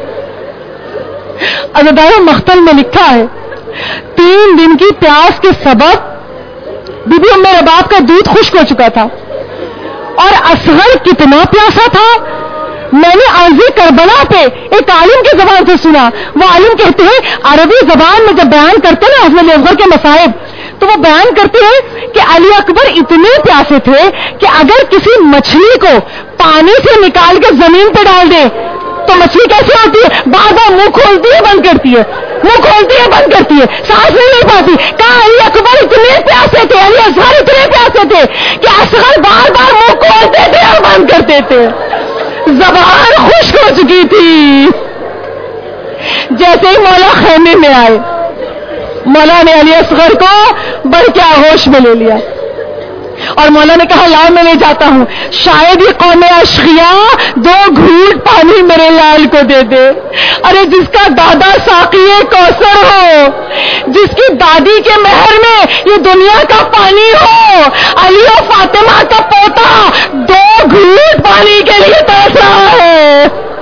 عزادار مختل میں لکھا ہے تین دن کی پیاس کے سبب بی بی ام رباب کا دودھ خشک ہو چکا تھا، اور اصغر کتنا پیاسا تھا. میں نے عرض کربلا پہ ایک عالم کی زبان سے سنا، وہ عالم کہتے ہیں عربی زبان میں جب بیان کرتے ہیں نا حضرت علی اصغر کے مصائب، تو وہ بیان کرتے ہیں کہ علی اکبر اتنے پیاسے تھے کہ اگر کسی مچھلی کو پانی سے نکال کے زمین پہ ڈال دے تو مچھلی کیسے ہوتی ہے؟ بار بار منہ کھولتی ہے بند کرتی ہے، منہ کھولتی ہے بند کرتی ہے، سانس نہیں لے پاتی. کہا علی اکبر اتنے پیاسے تھے، علی اصغر اتنے پیاسے تھے کہ اصغر بار بار منہ کھولتے تھے اور بند کرتے تھے، زبان خشک ہو چکی تھی. جیسے ہی مولا خیمے میں آئے، مولا نے علی اصغر کو بڑھ کے آغوش میں لے لیا اور مولا نے کہا لاؤ میں لے جاتا ہوں، شاید یہ قوم اشقیا دو گھونٹ پانی میرے لال کو دے دے. ارے جس کا دادا ساقی کوثر ہو، جس کی دادی کے مہر میں یہ دنیا کا پانی ہو، علی و فاطمہ کا پوتا دو گھونٹ پانی کے لیے ترس رہا ہے.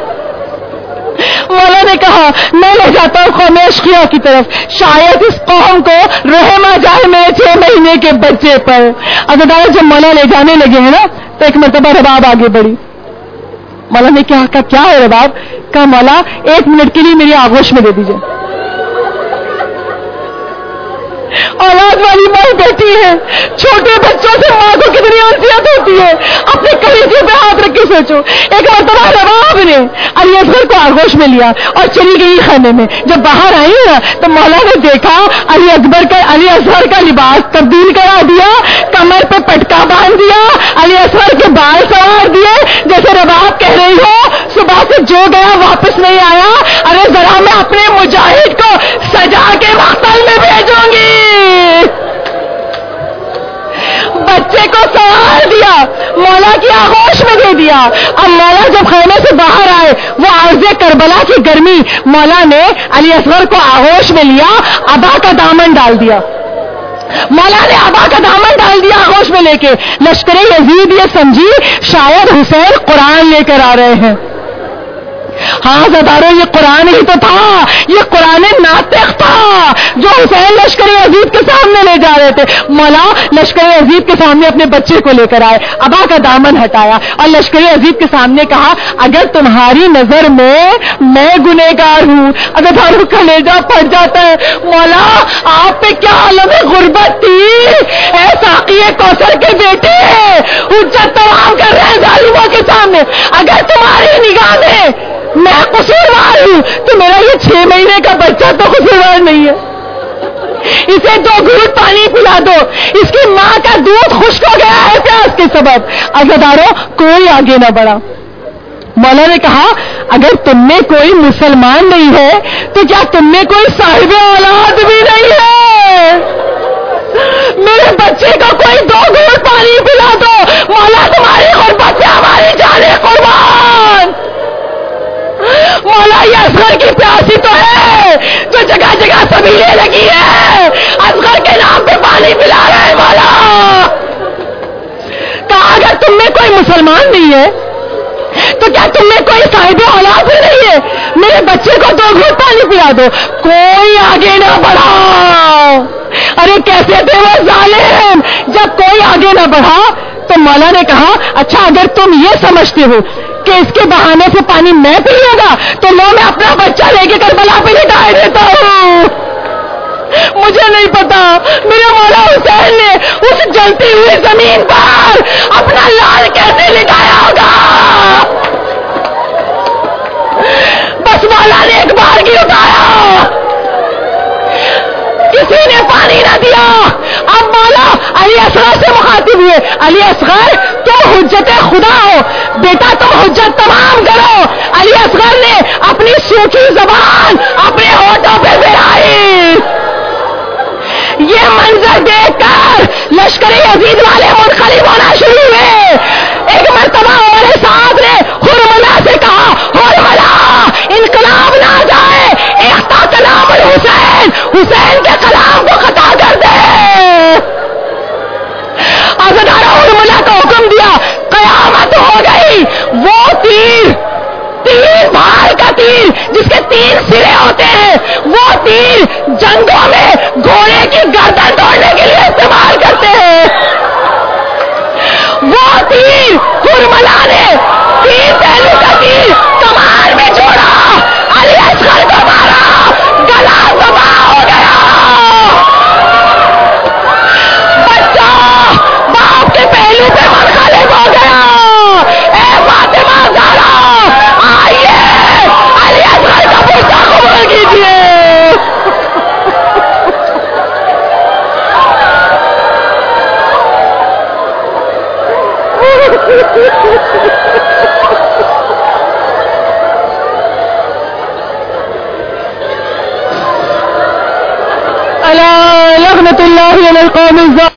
مولا نے کہا میں لے جاتا ہوں قوم اشقیا کی طرف، شاید اس قوم کو رحم آ جائے میرے چھ مہینے کے بچے پر. عزادار جب مولا لے جانے لگے ہیں نا تو ایک مرتبہ رباب آگے بڑھی. مولا نے کہا کہا کیا ہے رباب؟ کہا مولا ایک منٹ کے لیے میری آغوش میں دے دیجیے. اولاد والی ماں بیٹی ہے، چھوٹے بچوں سے ماں کو کتنی انسیت ہوتی ہے، اپنے کلیجے پہ ہاتھ رکھ کے سوچو. ایک مرتبہ رباب نے علی اصغر کو آغوش میں لیا اور چلی گئی خیمے میں. جب باہر آئی نا تو مولا نے دیکھا علی اکبر کا علی اصغر کا لباس تبدیل کرا دیا، کمر پہ پٹکا باندھ دیا، علی اصغر کے بال سوار دیے. جیسے رباب کہہ رہی ہو صبح سے جو گیا واپس نہیں آیا، ارے ذرا میں اپنے مجاہد کو سجا کے مقتل میں بھیجوں گی. بچے کو سوار دیا، مولا کی آغوش میں دے دیا. اب مولا جب خیمے سے باہر آئے، وہ عرض کربلا کی گرمی، مولا نے علی اصغر کو آغوش میں لیا، ابا کا دامن ڈال دیا. مولا نے ابا کا دامن ڈال دیا آغوش میں لے کے. لشکر یزید یہ سمجھی شاید حسین قرآن لے کر آ رہے ہیں. ہاں زدارو یہ قرآن ہی تو تھا، یہ قرآن ناطق تھا جو حسین لشکر عزیز کے سامنے لے جا رہے تھے. مولا لشکر عزیز کے سامنے اپنے بچے کو لے کر آئے، ابا کا دامن ہٹایا اور لشکر عزیز کے سامنے کہا اگر تمہاری نظر میں میں گنہگار ہوں. اگر دارو کلیجہ پھٹ جاتا ہے. مولا آپ پہ کیا عالم غربت تھی، اے ساقی کوثر کے بیٹے حجت تمام کر رہے ہیں ظالموں کے سامنے. اگر تمہاری نگاہ میں میں قصوروار ہوں تو میرا یہ چھ مہینے کا بچہ تو قصوروار نہیں ہے. اسے دو گھونٹ پانی پلا دو، اس کی ماں کا دودھ خشک ہو گیا ہے پیاس کے سبب. عزاداروں کوئی آگے نہ بڑھا. مولا نے کہا اگر تم میں کوئی مسلمان نہیں ہے تو کیا تم میں کوئی صاحب اولاد بھی نہیں ہے؟ میرے بچے کو کوئی دو گھونٹ پانی پلا دو، مولا تمہاری غربت سے ہماری جانیں قربان۔ مولا یہ اصغر کی پیاسی تو ہے جو جگہ جگہ سبیلیں لگی ہے، اصغر کے نام پہ پانی پلا رہے ہیں مولا۔ کہا اگر تم میں کوئی مسلمان نہیں ہے تو کیا تم میں کوئی صاحب اولاد بھی نہیں ہے؟ میرے بچے کو دو گھونٹ پانی پلا دو، کوئی آگے نہ بڑھا۔ ارے کیسے تھے وہ ظالم، جب کوئی آگے نہ بڑھا تو مولا نے کہا اچھا اگر تم یہ سمجھتے ہو کہ اس کے بہانے سے پانی میں پی لوں گا تو لو میں اپنا بچہ لے کے کربلا پہ لٹائے دیتا ہوں۔ مجھے نہیں پتا میرے مولا حسین نے اس جلتی ہوئی زمین پر اپنا لال کیسے لٹایا ہوگا۔ بس مولا نے ایک بار کی اٹھایا، کسی نے پانی نہ دیا۔ اب مولا علی اصغر سے مخاطب ہوئے، علی اصغر تم حجت خدا ہو، بیٹا تم حجت تمام کرو۔ علی اصغر نے اپنی سوکھی زبان اپنے ہونٹوں پہ پھیرائی۔ یہ منظر دیکھ کر لشکر یزید والے منقلب ہونا شروع ہوئے۔ ایک مرتبہ عمر سعد نے حرملہ سے کہا حرملہ انقلاب نہ جائے، اختا کلام الحسین، حسین کے کلام کو قطع کر دے۔ عزادارہ حرملہ کو حکم دیا، قیامت ہو گئی۔ وہ تیر تیر بھار کا تیر جس کے تین سرے ہوتے ہیں، وہ تیر جنگوں میں گھوڑے کی گردن توڑنے کے لیے استعمال کرتے ہیں۔ وہ تیر حرملہ نے تین پہلو کا تیر کمان میں چھوڑا، علی اصغر کو مارا، گلا زبا ہو گیا۔ بچہ باپ کے پہلو پہ منقلب ہو گیا۔ اے فاطمہ زہرا آئیے علی اصغر کا پوچھا قبول کیجیے۔ الا لعنت اللہ علی القوم الظالمین۔